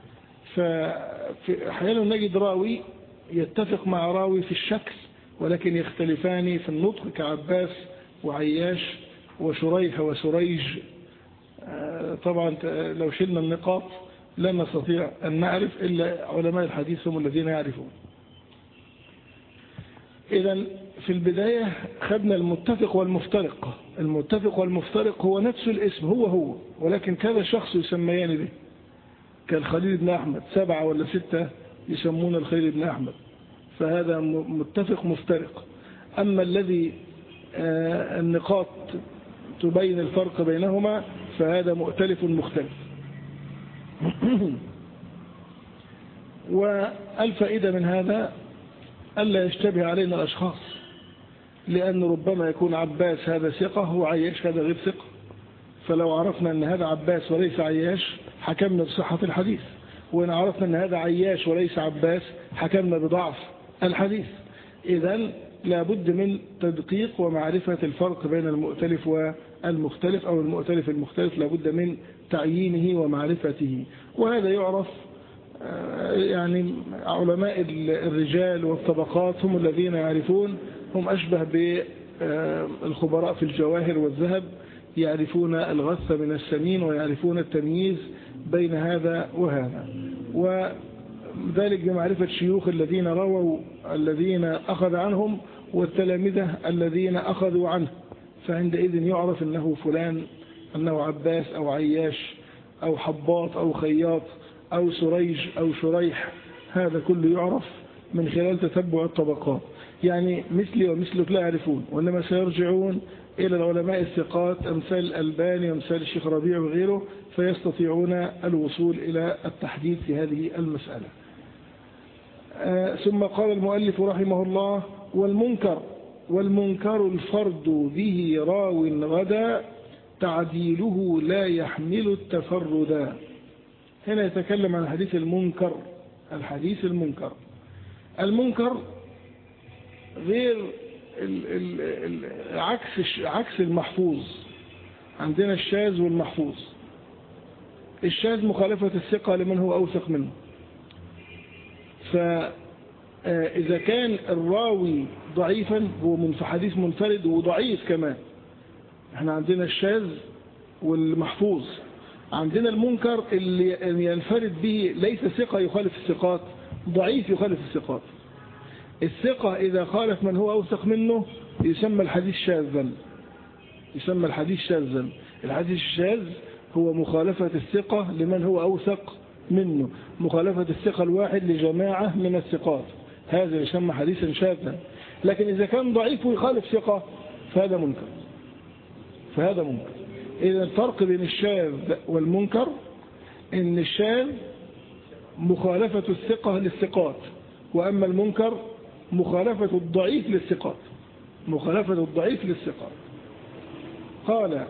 فأحيانا نجد راوي يتفق مع راوي في الشكل ولكن يختلفان في النطق، كعباس وعياش وشريح وسريج. طبعا لو شلنا النقاط لا نستطيع أن نعرف، إلا علماء الحديث هم الذين يعرفون. إذا في البداية خدنا المتفق والمفترق. المتفق والمفترق هو نفس الاسم، هو هو، ولكن كذا شخص يسميان به، كالخليل بن أحمد، سبعة ولا ستة يسمون الخليل بن أحمد، فهذا متفق مفترق. أما الذي النقاط تبين الفرق بينهما فهذا مؤتلف مختلف. والفائدة من هذا ألا يشتبه علينا الأشخاص، لأن ربما يكون عباس هذا ثقة وعياش هذا غير ثقة، فلو عرفنا أن هذا عباس وليس عياش حكمنا بصحة الحديث، وإن عرفنا أن هذا عياش وليس عباس حكمنا بضعف الحديث. إذن لابد من تدقيق ومعرفة الفرق بين المؤتلف والمختلف، أو المؤتلف المختلف لابد من تعيينه ومعرفته. وهذا يعرف يعني علماء الرجال والطبقات هم الذين يعرفون، هم أشبه بالخبراء في الجواهر والذهب، يعرفون الغث من السمين ويعرفون التمييز بين هذا وهذا، وذلك بمعرفة شيوخ الذين رووا الذين أخذ عنهم والتلامذة الذين أخذوا عنه، فعندئذ يعرف أنه فلان، أنه عباس أو عياش أو حباط أو خياط أو سريج أو شريح. هذا كله يعرف من خلال تتبع الطبقات. يعني مثلي ومثلك لا يعرفون، وإنما سيرجعون إلى العلماء الثقات أمثال الألباني وأمثال الشيخ ربيع وغيره، فيستطيعون الوصول إلى التحديد في هذه المسألة. آه ثم قال المؤلف رحمه الله: والمنكر والمنكر الفرد به راو غدا تعديله لا يحمل التفردا. هنا يتكلم عن الحديث المنكر. الحديث المنكر المنكر غير ال ال ال عكس عكس المحفوظ. عندنا الشاذ والمحفوظ. الشاذ مخالفة الثقة لمن هو أوثق منه، فإذا كان الراوي ضعيفا هو من حديث منفرد وضعيف كمان. احنا عندنا الشاذ والمحفوظ. عندنا المنكر اللي ينفرد به ليس ثقة يخالف الثقات، ضعيف يخالف الثقات. الثقة إذا خالف من هو أوثق منه يسمى الحديث شاذا، يسمى الحديث شاذا. الحديث الشاذ هو مخالفة الثقة لمن هو أوثق منه، مخالفة الثقة الواحد لجماعة من الثقات، هذا يسمى حديثا شاذا. لكن إذا كان ضعيف ويخالف ثقة فهذا منكر، فهذا منكر. إذا الفرق بين الشاذ والمنكر إن الشاذ مخالفة الثقة للثقات، وأما المنكر مخالفة الضعيف للثقات، مخالفة الضعيف للثقات. قال: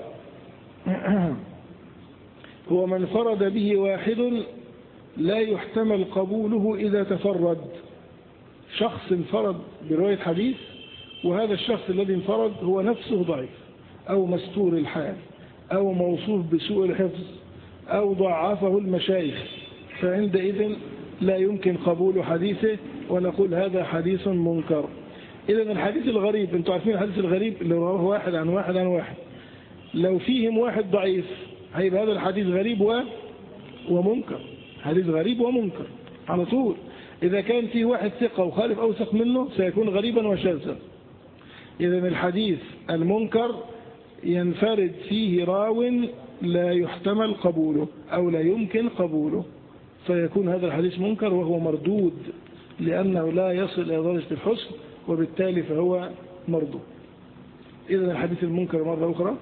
هو من فرد به واحد لا يحتمل قبوله إذا تفرد. شخص انفرد برواية حديث، وهذا الشخص الذي انفرد هو نفسه ضعيف أو مستور الحال أو موصوف بسوء الحفظ أو ضعفه المشايخ، فعندئذ لا يمكن قبول حديثه ونقول هذا حديث منكر. إذن الحديث الغريب، انتم عارفين الحديث الغريب اللي رواه واحد عن واحد عن واحد، لو فيهم واحد ضعيف هيبقى هذا الحديث غريب و... ومنكر، حديث غريب ومنكر على طول. إذا كان فيه واحد ثقة وخالف أوثق منه سيكون غريبا وشاذا. إذن الحديث المنكر ينفرد فيه راو لا يحتمل قبوله أو لا يمكن قبوله، فيكون هذا الحديث منكر وهو مردود لأنه لا يصل إلى درجة الحسن، وبالتالي فهو مردود. إذن الحديث المنكر مرة أخرى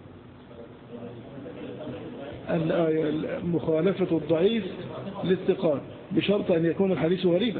مخالفة الضعيف للثقات، بشرط أن يكون الحديث غريبا.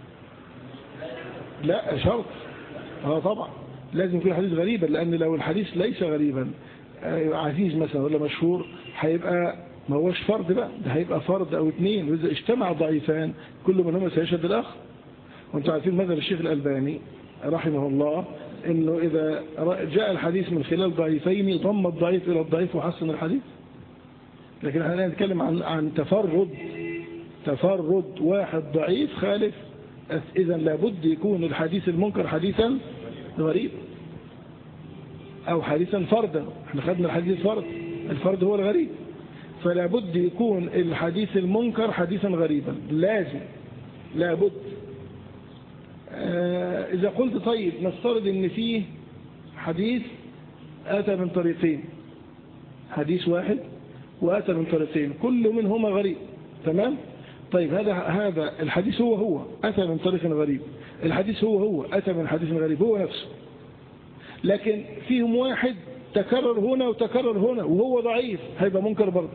لا شرط، اه طبعا لازم يكون الحديث غريبا، لأن لو الحديث ليس غريبا عزيز مثلا ولا مشهور هيبقى ما هوش فرد بقى، ده هيبقى فرد أو اثنين، وإذا اجتمع ضعيفان كل منهما سيشهد الآخر. وانتم عارفين مذهب الشيخ الألباني رحمه الله إنه إذا جاء الحديث من خلال ضعيفين ضم الضعيف إلى الضعيف وحسن الحديث. لكن احنا نتكلم عن عن تفرد، تفرد واحد ضعيف خالف، إذا لابد يكون الحديث المنكر حديثا غريب أو حديثا فردا. احنا خدنا الحديث فرد، الفرد هو الغريب، فلا بد يكون الحديث المنكر حديثا غريبا، لازم لابد. آه إذا قلت طيب نفترض إن فيه حديث أتى من طريقين، حديث واحد وأتى من طريقين كل منهما غريب، تمام؟ طيب هذا هذا الحديث هو هو أتى من طريق غريب، الحديث هو هو أتى من حديث غريب هو نفسه، لكن فيهم واحد تكرر هنا وتكرر هنا وهو ضعيف، هيبقى منكر برضه.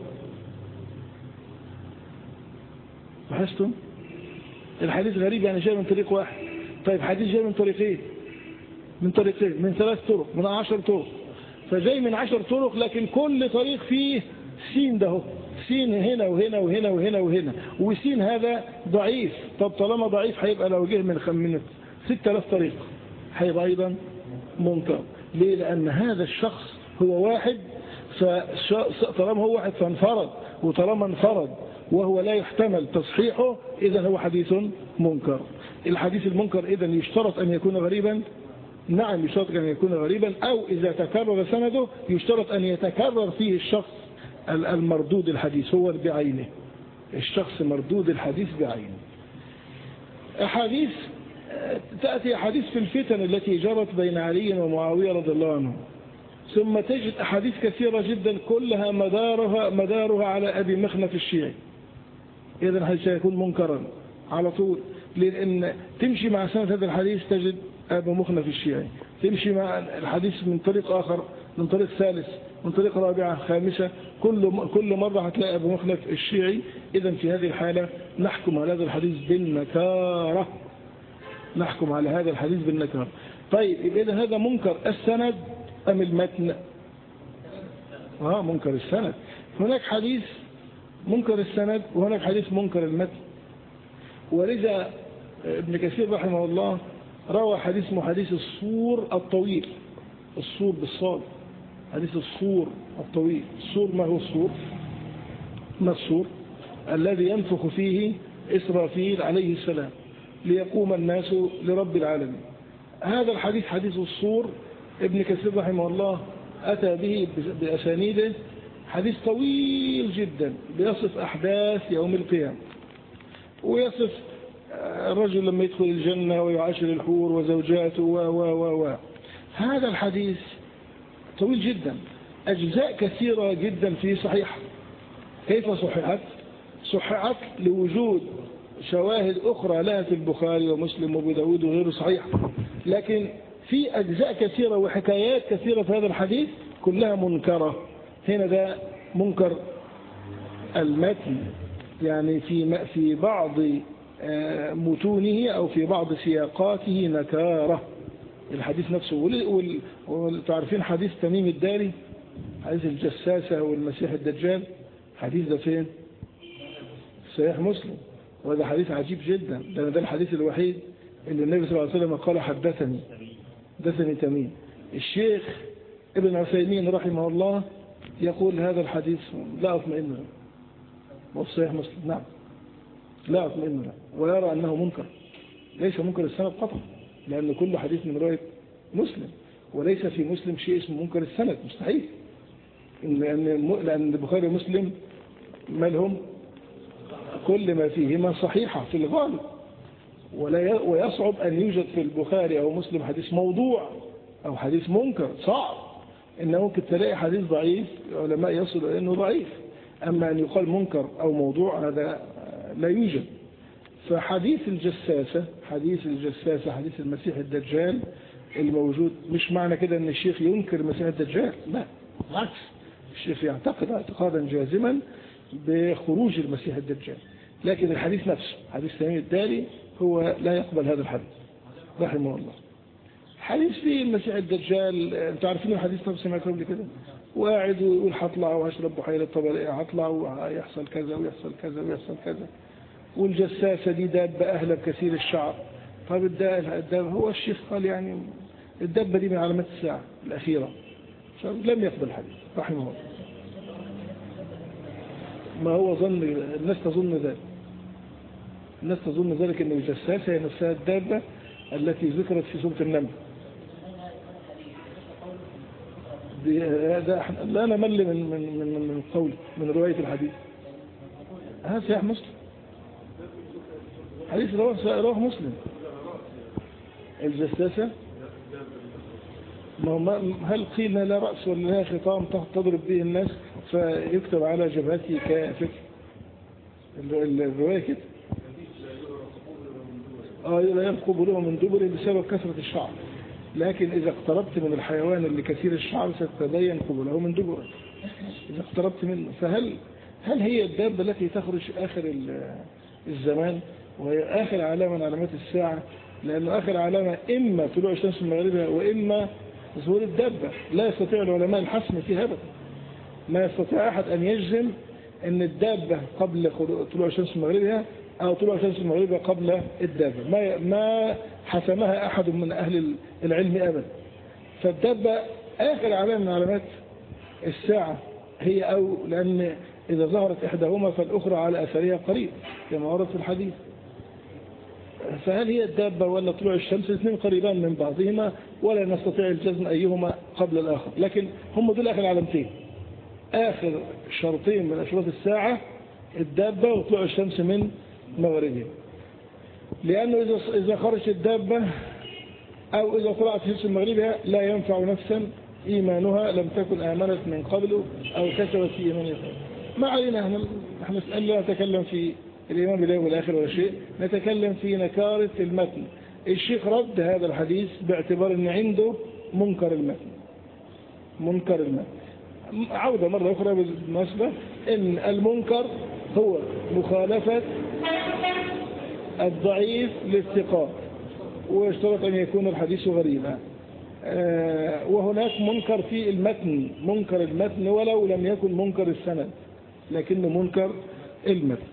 لاحظتم؟ الحديث غريب يعني جاي من طريق واحد، طيب حديث جاي من طريقين، من طريقين من ثلاث طرق من عشر طرق، فجاي من عشر طرق لكن كل طريق فيه سين، ده هو سين هنا وهنا وهنا وهنا وهنا، وسين هذا ضعيف. طب طالما ضعيف هيبقى لو جه من من ستة آلاف طريق هيبقى أيضا منكر. ليه؟ لأن هذا الشخص هو واحد، فطالما هو واحد فانفرد، وطالما انفرد وهو لا يحتمل تصحيحه إذا هو حديث منكر. الحديث المنكر إذا يشترط أن يكون غريبا، نعم يشترط أن يكون غريبا، أو إذا تكرر سنده يشترط أن يتكرر فيه الشخص المردود الحديث هو بعينه، الشخص مردود الحديث بعينه. أحاديث تأتي أحاديث في الفتن التي جرت بين علي ومعاوية رضي الله عنهم، ثم تجد أحاديث كثيرة جدا كلها مدارها مدارها على أبي مخنف الشيعي، إذن هل سيكون منكرا على طول؟ لأن تمشي مع سنة هذا الحديث تجد أبو مخنف الشيعي، تمشي مع الحديث من طريق آخر، من طريق ثالث، من طريق رابعة، خامسة، كل كل مرة هتلاقي أبو مخنف الشيعي. إذن في هذه الحالة نحكم على هذا الحديث بالنكارة، نحكم على هذا الحديث بالنكارة. طيب إذا هذا منكر السند أم المتن؟ آه منكر السند. هناك حديث منكر السند وهناك حديث منكر المتن، ولذا ابن كثير رحمه الله روى حديث اسمه حديث الصور الطويل، الصور بالصاد، حديث الصور الطويل. الصور ما هو الصور؟ ما الصور؟ الذي ينفخ فيه إسرافيل عليه السلام ليقوم الناس لرب العالمين. هذا الحديث حديث الصور ابن كثير رحمه الله أتى به بأسانيده، حديث طويل جدا بيصف أحداث يوم القيامة، ويصف الرجل لما يدخل الجنة ويعاشر الحور وزوجاته و و و و هذا الحديث طويل جدا، أجزاء كثيرة جدا فيه صحيحة. كيف صححت؟ صححت لوجود شواهد أخرى لها في البخاري ومسلم وابو داود وغيره صحيح، لكن في أجزاء كثيرة وحكايات كثيرة في هذا الحديث كلها منكرة. هنا ده منكر المتن، يعني في في بعض متونه أو في بعض سياقاته نكارة الحديث نفسه. وتعرفين حديث تميم الداري، حديث الجساسة والمسيح الدجال، حديث ده فين؟ صحيح مسلم، وهذا حديث عجيب جدا، ده ده الحديث الوحيد اللي النبي صلى الله عليه وسلم قال حدثني حدثني تميم. الشيخ ابن عثيمين رحمه الله يقول هذا الحديث لا أطمئن له، وفي صحيح مسلم نعم لا أطمئن له، ويرى أنه منكر، ليس منكر السند قطعا، لأن كل حديث من رواية مسلم، وليس في مسلم شيء اسمه منكر السند، مستحيل، لأن لأن البخاري ومسلم ما لهم كل ما فيهما صحيحة في الغالب، ولا ويصعب أن يوجد في البخاري أو مسلم حديث موضوع أو حديث منكر، صعب. إنه ممكن تلاقي حديث ضعيف العلماء يصل إلى أنه ضعيف، أما أن يقال منكر أو موضوع هذا لا يوجد. فحديث الجساسة حديث الجساسة حديث المسيح الدجال الموجود، مش معنى كده أن الشيخ ينكر المسيح الدجال، لا بالعكس، الشيخ يعتقد اعتقادا جازما بخروج المسيح الدجال، لكن الحديث نفسه حديث تميم الداري هو لا يقبل هذا الحديث رحمه الله. حديث فيه المسيح الدجال، انتوا عارفين الحديث نفسه ما قبل كده، وقاعد ويقول هطلع وهشرب بحيرة طبرية، هطلع ويحصل كذا ويحصل كذا ويحصل كذا، والجساسة دي دابة أهلب كثير الشعر. طب الدابة، هو الشيخ قال يعني الدابة دي من علامات الساعة الأخيرة، لم يقبل الحديث رحمه الله. ما هو ظن الناس تظن ذلك، الناس تظن ذلك أن الجساسة هي نفسها الدابة التي ذكرت في سورة النمل. لا أنا مل من من من من قول من رواية الحديث، هذا صحيح مسلم، حديث رواه رواه مسلم، الجساسة ما هل قيل لا رأس ولا لها خطام تضرب به الناس فيكتب على جبهته كافر؟ الرواية كده اه لا ينقب له من دبره بسبب كثرة الشعر، لكن إذا اقتربت من الحيوان اللي كثير الشعر ستتبين قبله من دبره إذا اقتربت منه. فهل هل هي الدابة التي تخرج آخر الزمان وهي آخر علامة من علامات الساعة؟ لأنه آخر علامة إما طلوع الشمس من مغربها وإما ظهور الدابة. لا يستطيع العلماء الحسم في هذا، ما يستطيع أحد أن يجزم أن الدابة قبل طلوع الشمس من مغربها أو طلوع الشمس من مغربها قبل الدابة، ما ما حسمها أحد من أهل العلم أبدا. فالدابة آخر علامة من علامات الساعة هي، أو لأن إذا ظهرت إحداهما فالأخرى على أثرها قريب كما ورد في الحديث. فهل هي الدابة ولا طلوع الشمس؟ الاثنين قريبان من بعضهما ولا نستطيع الجزم أيهما قبل الآخر، لكن هم دول آخر علامتين، آخر شرطين من أشراط الساعة الدابة وطلوع الشمس من مغربها. لأنه إذا خرجت الدابة أو إذا طلعت الشمس من مغربها لا ينفع نفسا إيمانها لم تكن آمنت من قبل أو كسبت في إيمانها خيرا. ما علينا احنا لا نتكلم في الإيمان باليوم الآخر ولا شيء، نتكلم في نكارة المتن. الشيخ رد هذا الحديث باعتبار أن عنده منكر المتن منكر المتن عودة مرة أخرى بالمناسبة أن المنكر هو مخالفة الضعيف للثقات، واشترط أن يكون الحديث غريبا. آه وهناك منكر في المتن، منكر المتن ولو لم يكن منكر السند لكنه منكر المتن.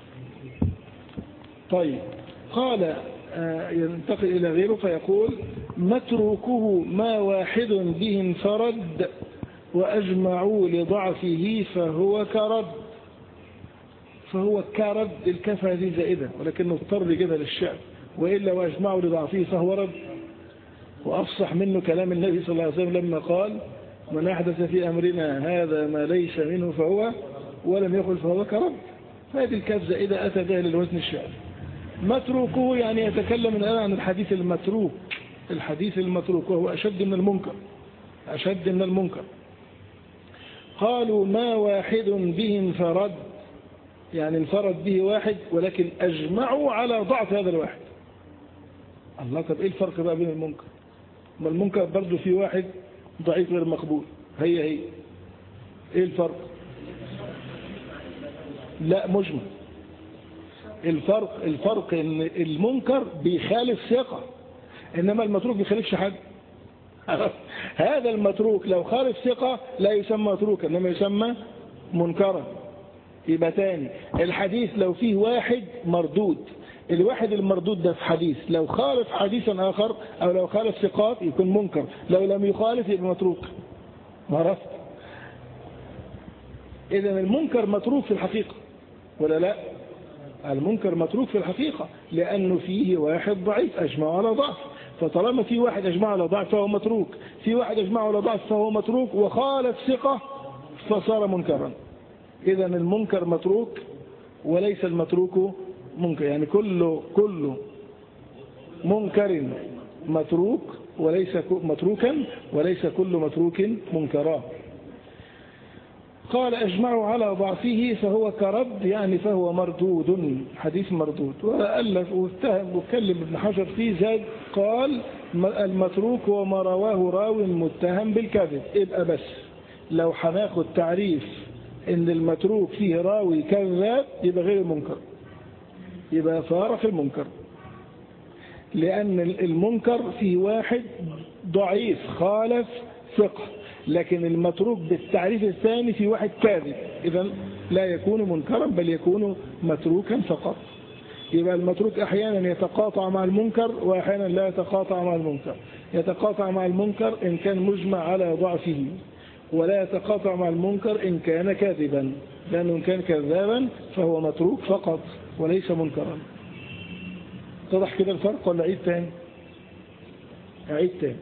طيب قال آه ينتقل إلى غيره فيقول متروكه ما واحد به انفرد وأجمعوا لضعفه فهو كرد. فهو كرد، الكاف هذه زائدة ولكنه اضطر كده للشعر، وإلا وأجمعوا لضعفه فهو رد. وأفصح منه كلام النبي صلى الله عليه وسلم لما قال من أحدث في أمرنا هذا ما ليس منه فهو ولم يقل فهو كرد. هذه الكاف زائدة أتى بها للوزن الشعر. متروكه يعني يتكلم الآن عن الحديث المتروك، الحديث المتروك وهو أشد من المنكر، أشد من المنكر. قالوا ما واحد به انفرد، يعني انفرد به واحد ولكن أجمعوا على ضعف هذا الواحد. الله، طب إيه الفرق بقى بين المنكر؟ ما المنكر برضو في واحد ضعيف غير مقبول، هي هي إيه الفرق؟ لا مجمل. الفرق الفرق ان المنكر بيخالف ثقة، انما المتروك بيخالفش حد. هذا المتروك لو خالف ثقة لا يسمى متروكا انما يسمى منكرا. يبقى تاني الحديث لو فيه واحد مردود، الواحد المردود ده في حديث لو خالف حديثا آخر أو لو خالف ثقات يكون منكر، لو لم يخالف يبقى متروك. عرفت؟ إذن المنكر متروك في الحقيقة ولا لا؟ المنكر متروك في الحقيقة لأنه فيه واحد ضعيف أجمع على ضعف، فطالما في واحد أجمع على ضعف فهو متروك، في واحد أجمع على ضعف فهو متروك، وخالف ثقة فصار منكرا. إذن المنكر متروك وليس المتروك منكر، يعني كل كل منكر متروك وليس متروكا وليس كل متروك منكرا. قال أجمعوا على ضعفه فهو كرد، يعني فهو مردود، حديث مردود. وألف واتهم وكلم ابن حجر في زاد قال المتروك وما رواه راو متهم بالكذب. يبقى بس لو هناخد تعريف ان المتروك فيه راوي كذاب يبقى غير المنكر، يبقى فارق المنكر، لأن المنكر فيه واحد ضعيف خالف ثقة، لكن المتروك بالتعريف الثاني في واحد كاذب، إذن لا يكون منكرا بل يكون متروكا فقط. يبقى المتروك أحيانا يتقاطع مع المنكر وأحيانا لا يتقاطع مع المنكر. يتقاطع مع المنكر إن كان مجمع على ضعفه، ولا يتقاطع مع المنكر إن كان كاذبا، لأنه إن كان كذابا فهو متروك فقط وليس منكرا. اتضح كده الفرق ولا عيد تاني؟ عيد تاني.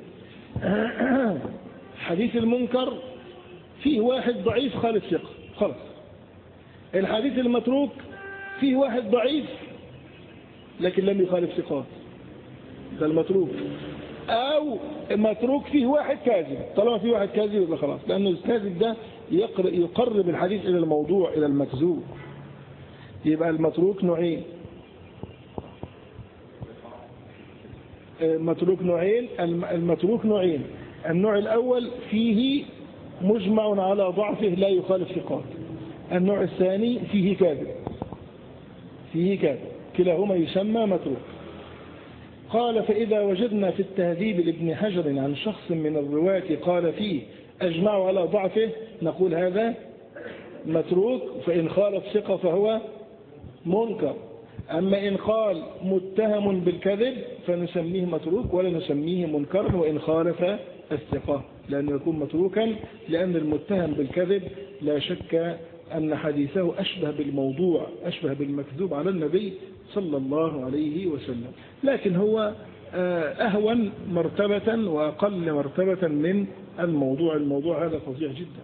حديث المنكر فيه واحد ضعيف خالف ثقة خلاص. الحديث المتروك فيه واحد ضعيف لكن لم يخالف ثقات. ده المتروك. أو متروك فيه واحد كاذب، طالما فيه واحد كاذب يبقى خلاص، لأنه الكاذب ده يقرب الحديث إلى الموضوع، إلى المكذوب. يبقى المتروك نوعين، المتروك نوعين المتروك نوعين النوع الأول فيه مجمع على ضعفه لا يخالف ثقات. النوع الثاني فيه كاذب، فيه كاذب، كلاهما يسمى متروك. قال فإذا وجدنا في التهذيب لابن حجر عن شخص من الرواة قال فيه أجمعوا على ضعفه، نقول هذا متروك، فإن خالف ثقة فهو منكر. أما إن قال متهم بالكذب فنسميه متروك ولا نسميه منكرا وإن خالف الثقة، لأنه يكون متروكا، لأن المتهم بالكذب لا شك أن حديثه أشبه بالموضوع، أشبه بالمكذوب على النبي صلى الله عليه وسلم، لكن هو أهون مرتبة وأقل مرتبة من الموضوع. الموضوع هذا فظيع جدا.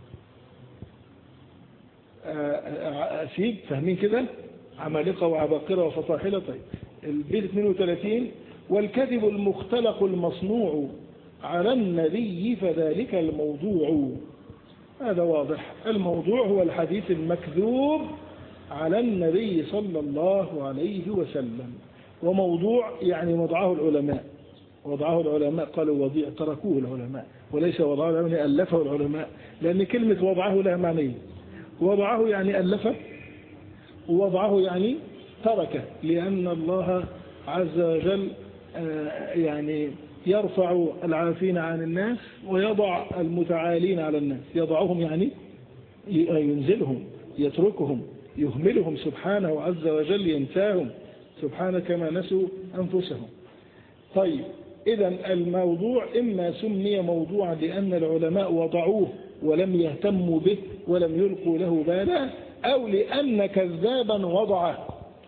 أسيب فاهمين كده؟ عمالقة وعباقرة وفطاحلة. طيب البيت اثنين وثلاثين والكذب المختلق المصنوع على النبي فذلك الموضوع. هذا واضح، الموضوع هو الحديث المكذوب على النبي صلى الله عليه وسلم. وموضوع يعني وضعه العلماء، وضعه العلماء قالوا وضيع، تركوه العلماء، وليس وضعه العلماء ألفه العلماء، لأن كلمة وضعه لها معنيين، وضعه يعني ألفه، ووضعه يعني تركه، لأن الله عز وجل يعني يرفع العافين عن الناس ويضع المتعالين على الناس. يضعهم يعني ينزلهم، يتركهم، يهملهم سبحانه عز وجل، ينساهم سبحانه كما نسوا أنفسهم. طيب إذن الموضوع إما سمي موضوعا لأن العلماء وضعوه ولم يهتموا به ولم يلقوا له بالا، أو لأن كذابا وضعه،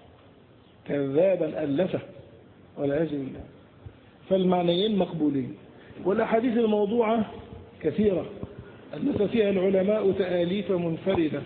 كذابا ألفه والعياذ بالله. فالمعنيين مقبولين. والأحاديث الموضوعة كثيرة ألف فيها العلماء تآليف منفردة،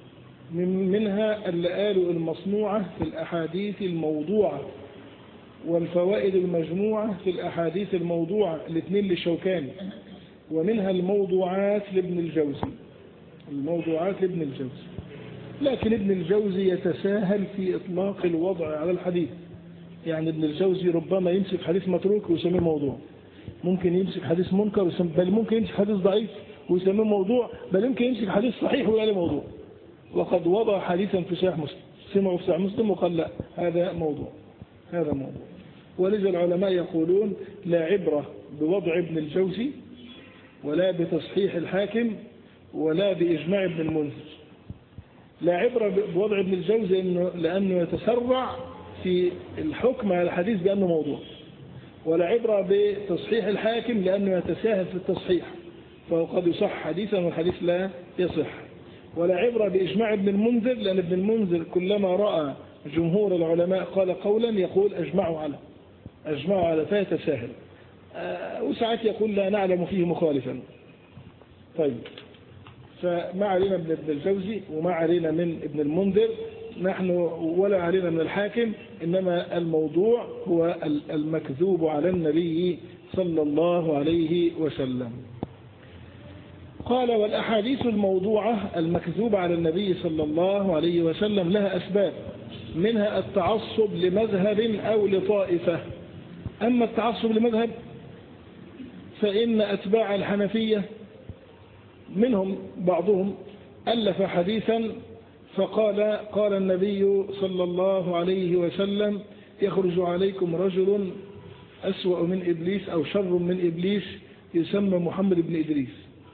منها اللآل المصنوعة في الأحاديث الموضوعة، والفوائد المجموعة في الأحاديث الموضوعة، الاثنين للشوكاني، ومنها الموضوعات لابن الجوزي، الموضوعات لابن الجوزي. لكن ابن الجوزي يتساهل في إطلاق الوضع على الحديث. يعني ابن الجوزي ربما يمسك حديث متروك ويسميه موضوع، ممكن يمسك حديث منكر ويسميه، بل ممكن يمسك حديث ضعيف ويسميه موضوع، بل ممكن يمسك حديث صحيح ويقول عليه موضوع. وقد وضع حديثا في صحيح مسلم، سمعوا في صحيح مسلم وقال لا هذا موضوع، هذا موضوع. ولذا العلماء يقولون لا عبرة بوضع ابن الجوزي ولا بتصحيح الحاكم ولا بإجماع ابن المنذر. لا عبرة بوضع ابن الجوزي إنه لأنه يتسرع في الحكم على الحديث بأنه موضوع، ولا عبرة بتصحيح الحاكم لأنه يتساهل في التصحيح فقد يصح حديثا والحديث لا يصح، ولا عبرة بإجماع ابن المنذر لأن ابن المنذر كلما رأى جمهور العلماء قال قولا يقول أجمعوا على أجمعوا على فيتساهل، وساعات يقول لا نعلم فيه مخالفا. طيب فما علينا من ابن الجوزي وما علينا من ابن المنذر نحن، ولا علينا من الحاكم، إنما الموضوع هو المكذوب على النبي صلى الله عليه وسلم. قال والأحاديث الموضوعة المكذوبة على النبي صلى الله عليه وسلم لها أسباب، منها التعصب لمذهب أو لطائفة. أما التعصب لمذهب فإن أتباع الحنفية منهم بعضهم ألف حديثا فقال قال النبي صلى الله عليه وسلم يخرج عليكم رجل أسوأ من إبليس أو شر من إبليس يسمى محمد بن إدريس.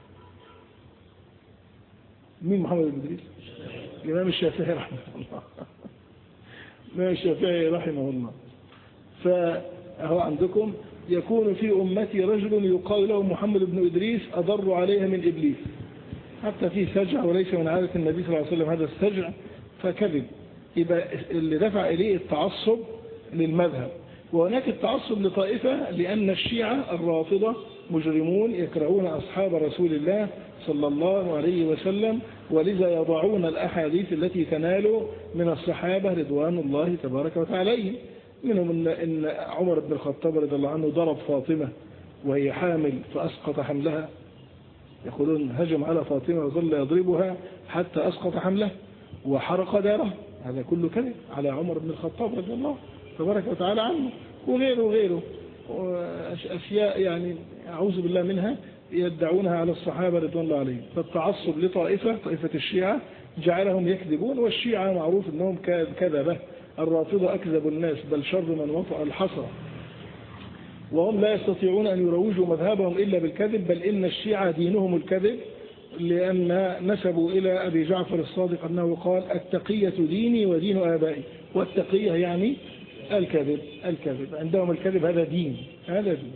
مين محمد بن إدريس؟ الإمام الشافعي رحمه الله. الإمام الشافعي رحمه الله. فهو عندكم يكون في أمتي رجل يقال له محمد بن إدريس أضر عليها من إبليس، حتى في سجع وليس من عادة النبي صلى الله عليه وسلم هذا السجع فكذب. يبقى اللي دفع إليه التعصب للمذهب، وهناك التعصب لطائفة لأن الشيعة الرافضة مجرمون يكرهون أصحاب رسول الله صلى الله عليه وسلم، ولذا يضعون الأحاديث التي تنال من الصحابة رضوان الله تبارك وتعالى عليهم. منهم إن, إن عمر بن الخطاب رضي الله عنه ضرب فاطمة وهي حامل فأسقط حملها. يقولون هجم على فاطمة وظل يضربها حتى أسقط حمله وحرق داره. هذا كله كذب على عمر بن الخطاب رضي الله تبارك وتعالى عنه، وغيره وغيره أشياء يعني أعوذ بالله منها يدعونها على الصحابة رضوان الله عليهم. فالتعصب لطائفة طائفة الشيعة جعلهم يكذبون، والشيعة معروف أنهم كذبة. الرافضة أكذب الناس بل شر من وطأ الحصى، وهم لا يستطيعون أن يروجوا مذهبهم إلا بالكذب، بل إن الشيعة دينهم الكذب، لأن نسبوا إلى أبي جعفر الصادق أنه قال التقية ديني ودين آبائي، والتقية يعني الكذب. الكذب عندهم الكذب هذا دين، هذا دين.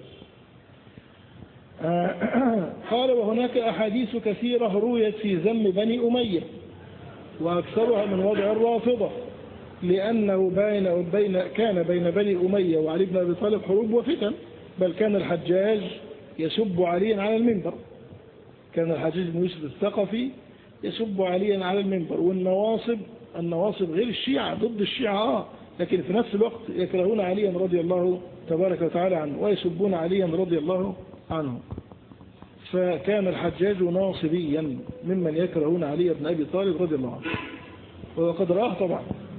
قال وهناك أحاديث كثيرة رويت في ذم بني أمية وأكثرها من وضع الرافضة، لأنه بين بين كان بين بني أمية وعلي بن أبي طالب حروب وفتن، بل كان الحجاج يسب عليا على المنبر. كان الحجاج بن يوسف الثقفي يسب عليا على المنبر. والنواصب النواصب غير الشيعة، ضد الشيعة آه، لكن في نفس الوقت يكرهون عليا رضي الله تبارك وتعالى عنه ويسبون عليا رضي الله عنه. فكان الحجاج ناصبيا ممن يكرهون علي بن أبي طالب رضي الله عنه، وقد راه طبعا.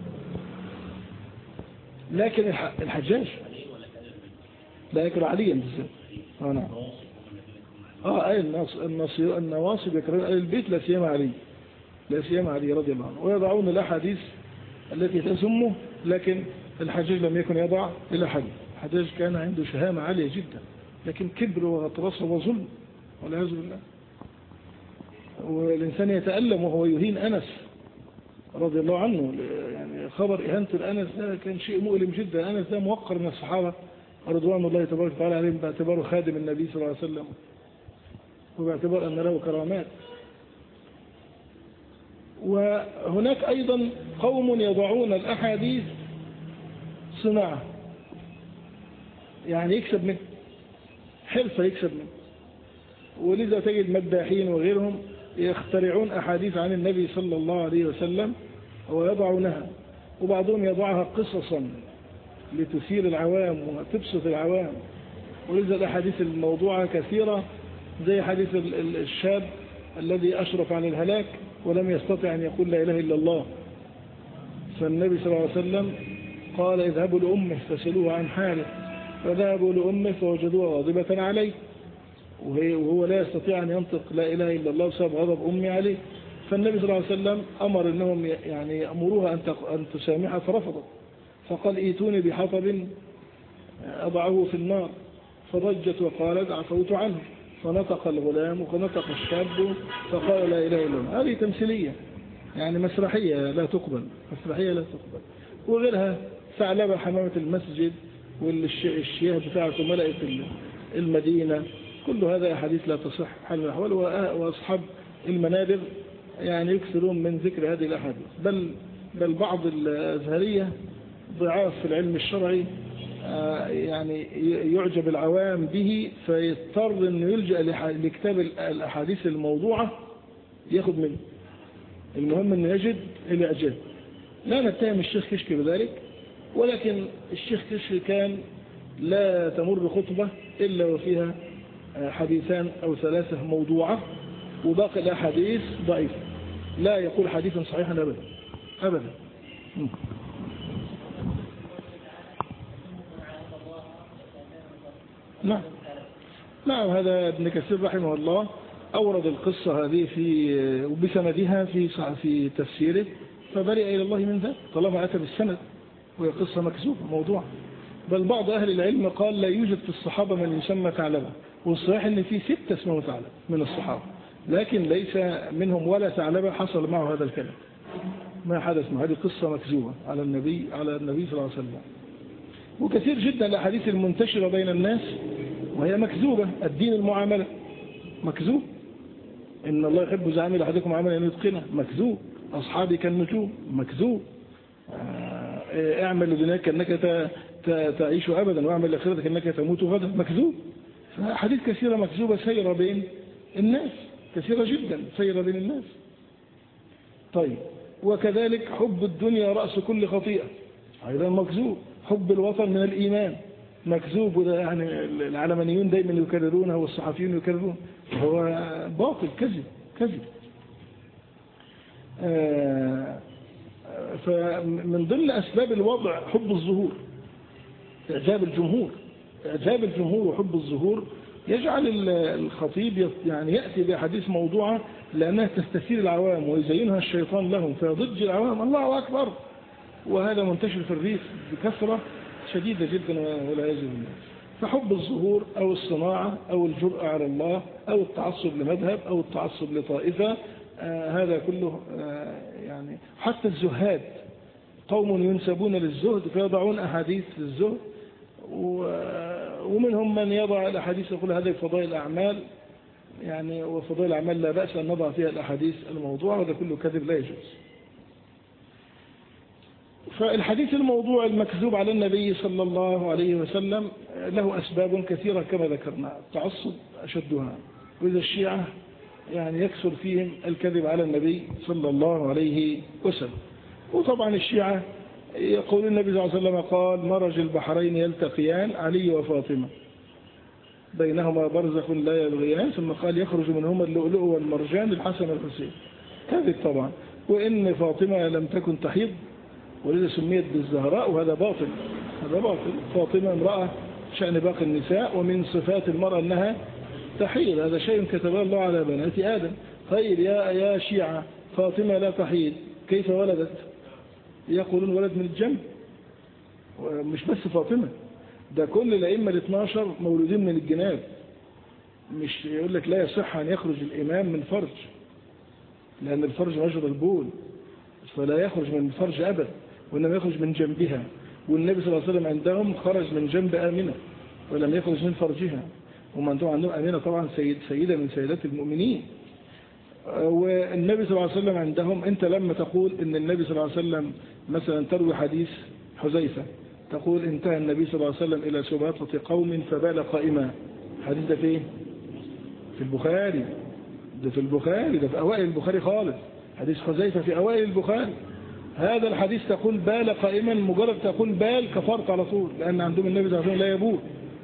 لكن الحجاج لا يكره عليا بالذات. اه نعم اه اي الناصر النواصب يكرهون اهل البيت لا سيما علي، لا سيما علي رضي الله عنه، ويضعون الاحاديث التي تسمه، لكن الحجاج لم يكن يضع الى حد. الحجاج كان عنده شهامة عالية جدا، لكن كبر وغطرسه وظلم والعياذ بالله. والإنسان يتألم وهو يهين أنس رضي الله عنه، يعني خبر إهانة الأنس ده كان شيء مؤلم جدا. أنس ده موقر من الصحابة رضوان الله تبارك وتعالى عليهم باعتباره خادم النبي صلى الله عليه وسلم، وباعتبار أن له كرامات. وهناك أيضا قوم يضعون الأحاديث صناعة، يعني يكسب منه حرفة، يكسب منه. ولذا تجد مداحين وغيرهم يخترعون أحاديث عن النبي صلى الله عليه وسلم ويضعونها، وبعضهم يضعها قصصا لتثير العوام وتبسط العوام. ولذا الأحاديث الموضوعة كثيرة، زي حديث الشاب الذي أشرف عن الهلاك ولم يستطع أن يقول لا إله إلا الله، فالنبي صلى الله عليه وسلم قال اذهبوا لأمه فسألوه عن حاله، فذهبوا لأمه فوجدوها غاضبة عليه، وهو لا يستطيع أن ينطق لا إله إلا الله بسبب غضب أمي عليه. فالنبي صلى الله عليه وسلم أمر أنهم يعني أمروها أن تسامحها، فرفضت، فقال ائتوني بحطب أضعه في النار، فضجت وقالت عفوت عنه، فنطق الغلام ونطق الشاب فقال لا إله إلا الله. هذه تمثيلية، يعني مسرحية لا تقبل، مسرحية لا تقبل. وغيرها ثعلبة حمامة المسجد والشياه بتاعته ملأت المدينة، كل هذا أحاديث لا تصح حال الأحوال. وأصحاب المنابر يعني يكثرون من ذكر هذه الأحاديث، بل بل بعض الأزهرية ضعاف في العلم الشرعي يعني يعجب العوام به، فيضطر أن يلجأ لكتاب الأحاديث الموضوعة ياخذ منه. المهم أن يجد الإعجاب. لا نتهم الشيخ كشكي بذلك، ولكن الشيخ كشكي كان لا تمر خطبة إلا وفيها حديثان أو ثلاثة موضوعة، وباقي الأحاديث ضعيفة، لا يقول حديثا صحيحا أبدا أبدا. نعم نعم هذا ابن كثير رحمه الله أورد القصة هذه في وبسندها في في تفسيره، فبرئ إلى الله من ذلك طالما أتى بالسند، وهي قصة مكذوبة موضوع. بل بعض أهل العلم قال لا يوجد في الصحابة من يسمى ثعلبة، والصحيح أن في ستة اسمه ثعلبة من الصحابة، لكن ليس منهم ولا ثعلبة حصل معه هذا الكلام، ما حدث معه. هذه قصة مكذوبة على النبي على النبي صلى الله عليه وسلم. وكثير جدا الأحاديث المنتشرة بين الناس وهي مكذوبة. الدين المعاملة مكذوب، إن الله يحب زعامل أحدكم عملا أن يتقنه، مكذوب. أصحابي كالنجوم، مكذوب. اعمل لدنياك كأنك تعيش أبدا، واعمل لآخرتك كأنك تموت غدا، مكذوب. فحديث كثيرة مكذوبة سيرة بين الناس، كثيرة جدا سيرة بين الناس. طيب، وكذلك حب الدنيا رأس كل خطيئة، أيضا مكذوب. حب الوطن من الإيمان مكذوب، وده يعني العلمانيون دايما يكررونه والصحفيون يكررون، هو باطل كذب كذب. فمن ضمن أسباب الوضع حب الظهور، إعجاب الجمهور. إعجاب الجمهور وحب الظهور يجعل الخطيب يعني يأتي بأحاديث موضوعة لأنها تستثير العوام ويزينها الشيطان لهم فيضج العوام الله أكبر، وهذا منتشر في الريف بكثرة شديدة جدا والعياذ بالله. فحب الظهور أو الصناعة أو الجرأة على الله أو التعصب لمذهب أو التعصب لطائفة، آه هذا كله آه يعني حتى الزهاد قوم ينسبون للزهد فيضعون أحاديث للزهد، ومنهم من يضع الأحاديث يقول هذه فضائل الأعمال، يعني وفضائل الأعمال لا بأس أن نضع فيها الأحاديث الموضوع، وهذا كله كذب لا يجوز. فالحديث الموضوع المكذوب على النبي صلى الله عليه وسلم له أسباب كثيرة كما ذكرنا، التعصب أشدها، وإذا الشيعة يعني يكثر فيهم الكذب على النبي صلى الله عليه وسلم. وطبعا الشيعة يقول النبي صلى الله عليه وسلم قال مرج البحرين يلتقيان علي وفاطمة بينهما برزخ لا يبغيان، ثم قال يخرج منهما اللؤلؤ والمرجان الحسن والحسين. كذب طبعا، وإن فاطمة لم تكن تحيض ولذا سميت بالزهراء، وهذا باطل، هذا باطل. فاطمة امرأة شأن باقي النساء، ومن صفات المرأة أنها تحيض، هذا شيء كتبه الله على بنات آدم. طيب يا يا شيعة فاطمة لا تحيض كيف ولدت؟ يقولون ولد من الجنب، مش بس فاطمة، ده كل الأئمة الاثناشر مولودين من الجناب. مش يقول لك لا يصح أن يخرج الإمام من فرج، لأن الفرج مجرى البول، فلا يخرج من الفرج أبدا، وإنما يخرج من جنبها. والنبي صلى الله عليه وسلم عندهم خرج من جنب آمنة ولم يخرج من فرجها، وما عندهم عندهم آمنة طبعا سيد سيدة من سيدات المؤمنين. والنبي صلى الله عليه وسلم عندهم، أنت لما تقول إن النبي صلى الله عليه وسلم مثلا تروي حديث حذيفة تقول انتهى النبي صلى الله عليه وسلم إلى سباطة قوم فبال قائما، حديث ده فين؟ في البخاري، ده في البخاري، ده في أوائل البخاري خالص، حديث حذيفة في أوائل البخاري. هذا الحديث تقول بال قائما، مجرد تقول بال كفرت على طول، لأن عندهم النبي صلى الله عليه وسلم لا يبول.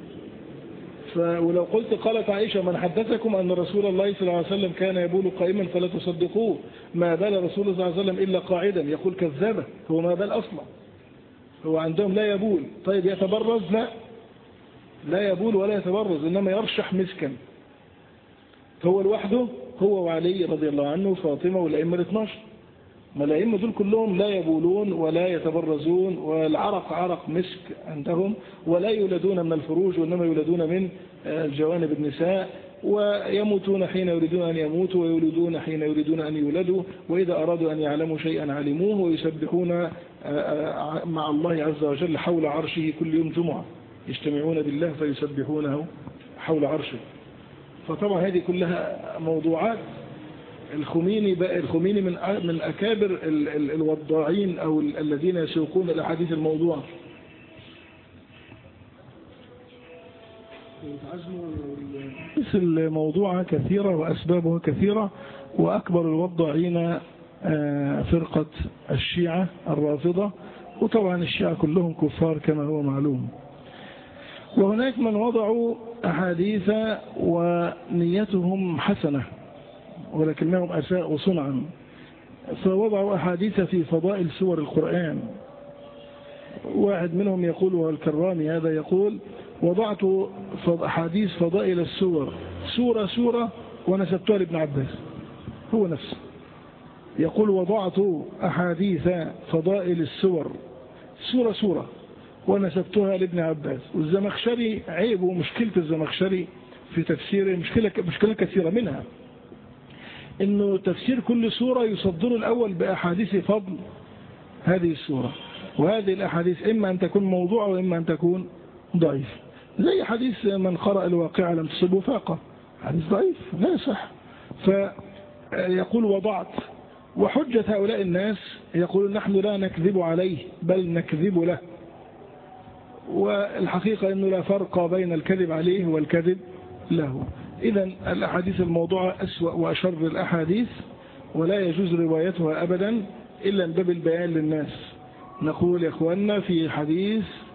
ولو قلت قالت عائشة من حدثكم أن رسول الله صلى الله عليه وسلم كان يبول قائما فلا تصدقوه، ما بال رسول الله صلى الله عليه وسلم إلا قاعدا، يقول كذابة، هو ما بال أصلا، هو عندهم لا يبول. طيب يتبرز؟ لا لا يبول ولا يتبرز، إنما يرشح مسكا، هو لوحده، هو وعلي رضي الله عنه وفاطمة والأئمة الاثناشر. ما الأئمة دول كلهم لا يبولون ولا يتبرزون، والعرق عرق مسك عندهم، ولا يولدون من الفروج وإنما يولدون من جوانب النساء، ويموتون حين يريدون أن يموتوا ويولدون حين يريدون أن يولدوا، وإذا أرادوا أن يعلموا شيئا علموه، ويسبحون مع الله عز وجل حول عرشه كل يوم جمعة، يجتمعون بالله فيسبحونه حول عرشه. فطبعا هذه كلها موضوعات. الخميني الخميني من من أكابر الوضاعين أو الذين يسوقون الأحاديث الموضوع. الموضوعة كثيرة وأسبابها كثيرة، وأكبر الوضاعين فرقة الشيعة الرافضة، وطبعا الشيعة كلهم كفار كما هو معلوم. وهناك من وضعوا أحاديث ونيتهم حسنة ولكنهم أساءوا صنعا، فوضعوا أحاديث في فضائل سور القرآن. واحد منهم يقول، والكرامي هذا يقول وضعت أحاديث فضائل السور سورة سورة ونسبتها لابن عباس، هو نفسه يقول وضعت أحاديث فضائل السور سورة سورة ونسبتها لابن عباس. والزمخشري عيبه مشكلة الزمخشري في تفسيره مشكلة, مشكلة كثيرة، منها انه تفسير كل سورة يصدر الأول بأحاديث فضل هذه السورة، وهذه الأحاديث إما أن تكون موضوعة وإما أن تكون ضعيف، زي حديث من قرأ الواقعة لم تصبه فاقة، حديث ضعيف لا يصح. فيقول وضعت، وحجة هؤلاء الناس يقولون نحن لا نكذب عليه بل نكذب له، والحقيقة أنه لا فرق بين الكذب عليه والكذب له. إذن الأحاديث الموضوعة أسوأ وأشر الأحاديث، ولا يجوز روايتها أبدا إلا من باب البيان للناس. نقول يا أخواننا في حديث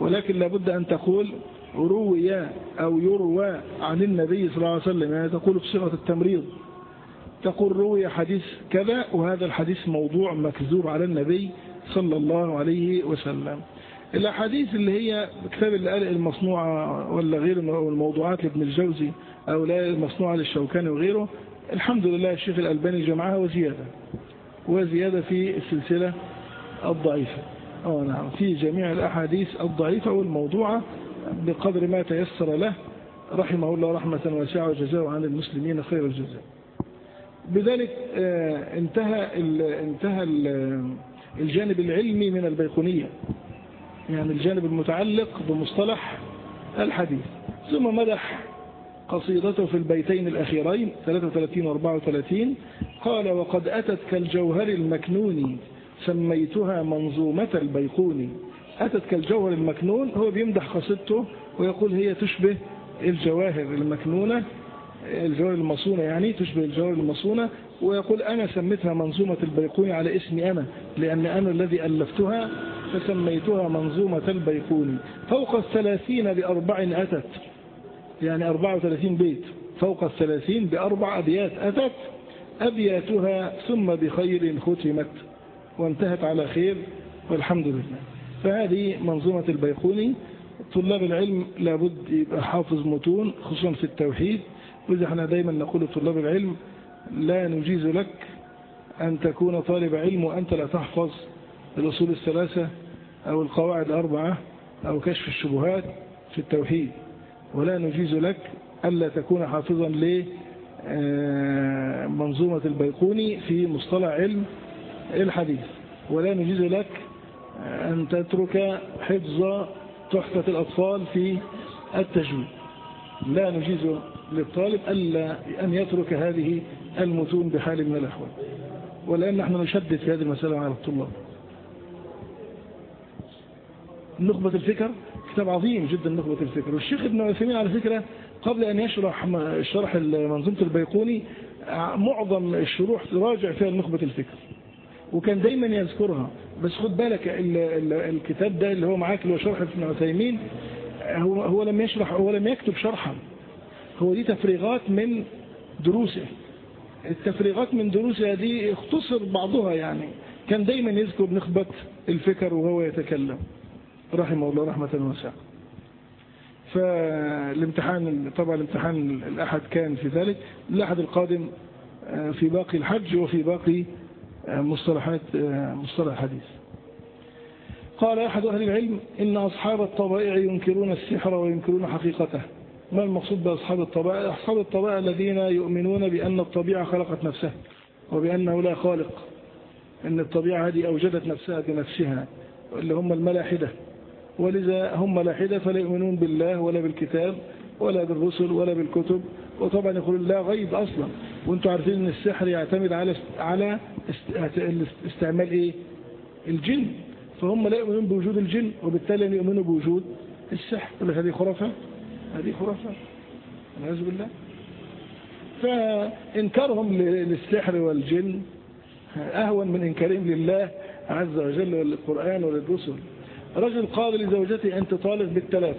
ولكن لابد أن تقول روي أو يروى عن النبي صلى الله عليه وسلم، يعني تقول بصيغة التمريض، تقول روي حديث كذا وهذا الحديث موضوع مكذوب على النبي صلى الله عليه وسلم. الأحاديث اللي هي كتاب الآلة المصنوعة ولا غير الموضوعات لابن الجوزي أو لا المصنوعة للشوكاني وغيره، الحمد لله الشيخ الألباني جمعها وزيادة وزيادة في السلسلة الضعيفة. اه نعم، في جميع الأحاديث الضعيفة والموضوعة بقدر ما تيسر له رحمه الله رحمة واسعة وجزاه عن المسلمين خير الجزاء. بذلك آه انتهى ال انتهى ال الجانب العلمي من البيقونية، يعني الجانب المتعلق بمصطلح الحديث. ثم مدح قصيدته في البيتين الأخيرين ثلاثة وثلاثين و أربعة وثلاثين، قال: وقد أتت كالجوهر المكنون سميتها منظومة البيقوني. أتت كالجوهر المكنون، هو بيمدح قصيدته ويقول هي تشبه الجواهر المكنونة، الجواهر المصونة يعني تشبه الجواهر المصونة، ويقول أنا سميتها منظومة البيقوني على اسمي أنا، لأن أنا الذي ألفتها فسميتها منظومة البيقوني. فوق الثلاثين بأربع أتت، يعني أربعة وثلاثين بيت، فوق الثلاثين بأربع أبيات أتت، أبياتها ثم بخير ختمت، وانتهت على خير والحمد لله. فهذه منظومة البيقوني. طلاب العلم لابد يبقى حافظ متون خصوصا في التوحيد، وإذا احنا دايما نقول طلاب العلم لا نجيز لك أن تكون طالب علم وأنت لا تحفظ الأصول الثلاثة أو القواعد الأربعة أو كشف الشبهات في التوحيد، ولا نجيز لك ألا تكون حافظا لمنظومة البيقوني في مصطلح علم الحديث، ولا نجيز لك أن تترك حفظ تحفة الأطفال في التجويد. لا نجيز للطالب ألا أن يترك هذه المتون بحال من الأحوال، ولأن نحن نشدد في هذه المسألة على الطلاب. نخبة الفكر كتاب عظيم جدا، نخبة الفكر. والشيخ ابن عثيمين على فكرة قبل أن يشرح شرح منظومة البيقوني معظم الشروح راجع فيها نخبة الفكر، وكان دايما يذكرها. بس خد بالك ال ال الكتاب ده اللي هو معاك اللي هو شرح ابن عثيمين، هو, هو لم يشرح، هو لم يكتب شرحا، هو دي تفريغات من دروسه. التفريغات من دروسه دي اختصر بعضها، يعني كان دايما يذكر نخبة الفكر وهو يتكلم رحمه الله رحمة واسعة. فالامتحان طبعا الامتحان الأحد كان في ذلك، الأحد القادم في باقي الحج وفي باقي مصطلحات مصطلح الحديث. قال أحد أهل العلم: إن أصحاب الطبائع ينكرون السحر وينكرون حقيقته. ما المقصود بأصحاب الطبائع؟ أصحاب الطبائع الذين يؤمنون بأن الطبيعة خلقت نفسها وبأنه لا خالق، أن الطبيعة هذه أوجدت نفسها بنفسها، اللي هم الملاحدة. ولذا هم ملاحدة فلا يؤمنون بالله ولا بالكتاب ولا بالرسل ولا بالكتب، وطبعا يقولون لا غيب أصلا. وانتم عارفين أن السحر يعتمد على على استعمال إيه؟ الجن، فهم لا يؤمنون بوجود الجن وبالتالي لا يؤمنوا بوجود السحر. ولا هذه خرافة؟ هذه خرافة والعياذ بالله. فإنكارهم للسحر والجن أهون من إنكارهم لله عز وجل وللقرآن وللرسل. رجل قال لزوجته: أنت طالق بالثلاث،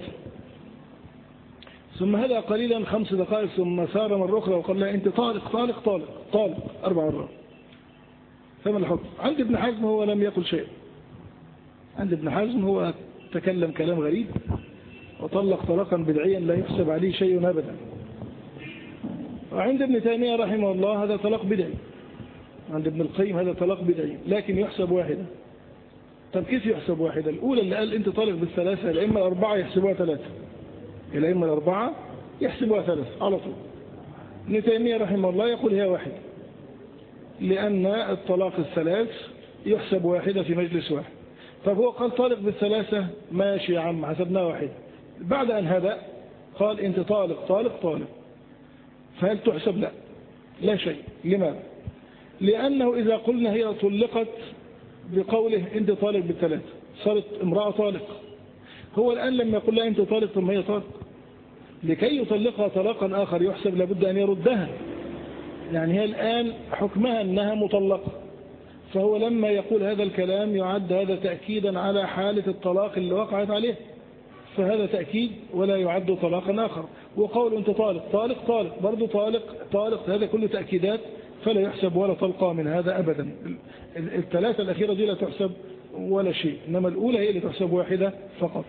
ثم هذا قليلا خمس دقائق ثم سار مرة أخرى وقال لها: أنت طالق طالق طالق طالق أربع مرات. فما الحكم؟ عند ابن حزم هو لم يقل شيء، عند ابن حزم هو تكلم كلام غريب وطلق طلاقا بدعيا لا يحسب عليه شيء أبدا. وعند ابن تيمية رحمه الله هذا طلاق بدعي، عند ابن القيم هذا طلاق بدعي لكن يحسب واحدة. طب كيف يحسب واحدة؟ الأولى اللي قال أنت طالق بالثلاثة، الأئمة الأربعة يحسبوها ثلاثة، الأئمة الأربعة يحسبوها ثلاثة على طول. ابن تيمية رحمه الله يقول هي واحدة، لأن الطلاق الثلاث يحسب واحدة في مجلس واحد. طب هو قال طالق بالثلاثة، ماشي يا عم حسبناها واحدة. بعد أن هذا قال أنت طالق طالق طالق، فهل تحسب؟ لا لا شيء. لماذا؟ لأنه إذا قلنا هي طلقت بقوله أنت طالق بالثلاثة صارت امرأة طالق، هو الآن لما يقول لها أنت طالق ثم هي طالق، لكي يطلقها طلاقا آخر يحسب لابد أن يردها، يعني هي الآن حكمها أنها مطلقة. فهو لما يقول هذا الكلام يعد هذا تأكيدا على حالة الطلاق اللي وقعت عليه، فهذا تأكيد ولا يعد طلاقا آخر. وقول أنت طالق طالق طالق برضو طالق طالق، هذا كله تأكيدات فلا يحسب ولا طلقة من هذا أبدا. الثلاثة الأخيرة دي لا تحسب ولا شيء، إنما الأولى هي اللي تحسب واحدة فقط.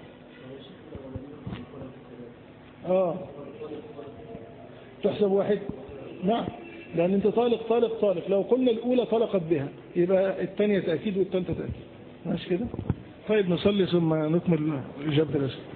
آه تحسب واحد، نعم، لأن أنت طالق طالق طالق، لو قلنا الأولى طلقت بها يبقى الثانية تأكيد والثالثة تأكيد، ماشي كده. طيب نصلي ثم نكمل إجابة الأسئلة.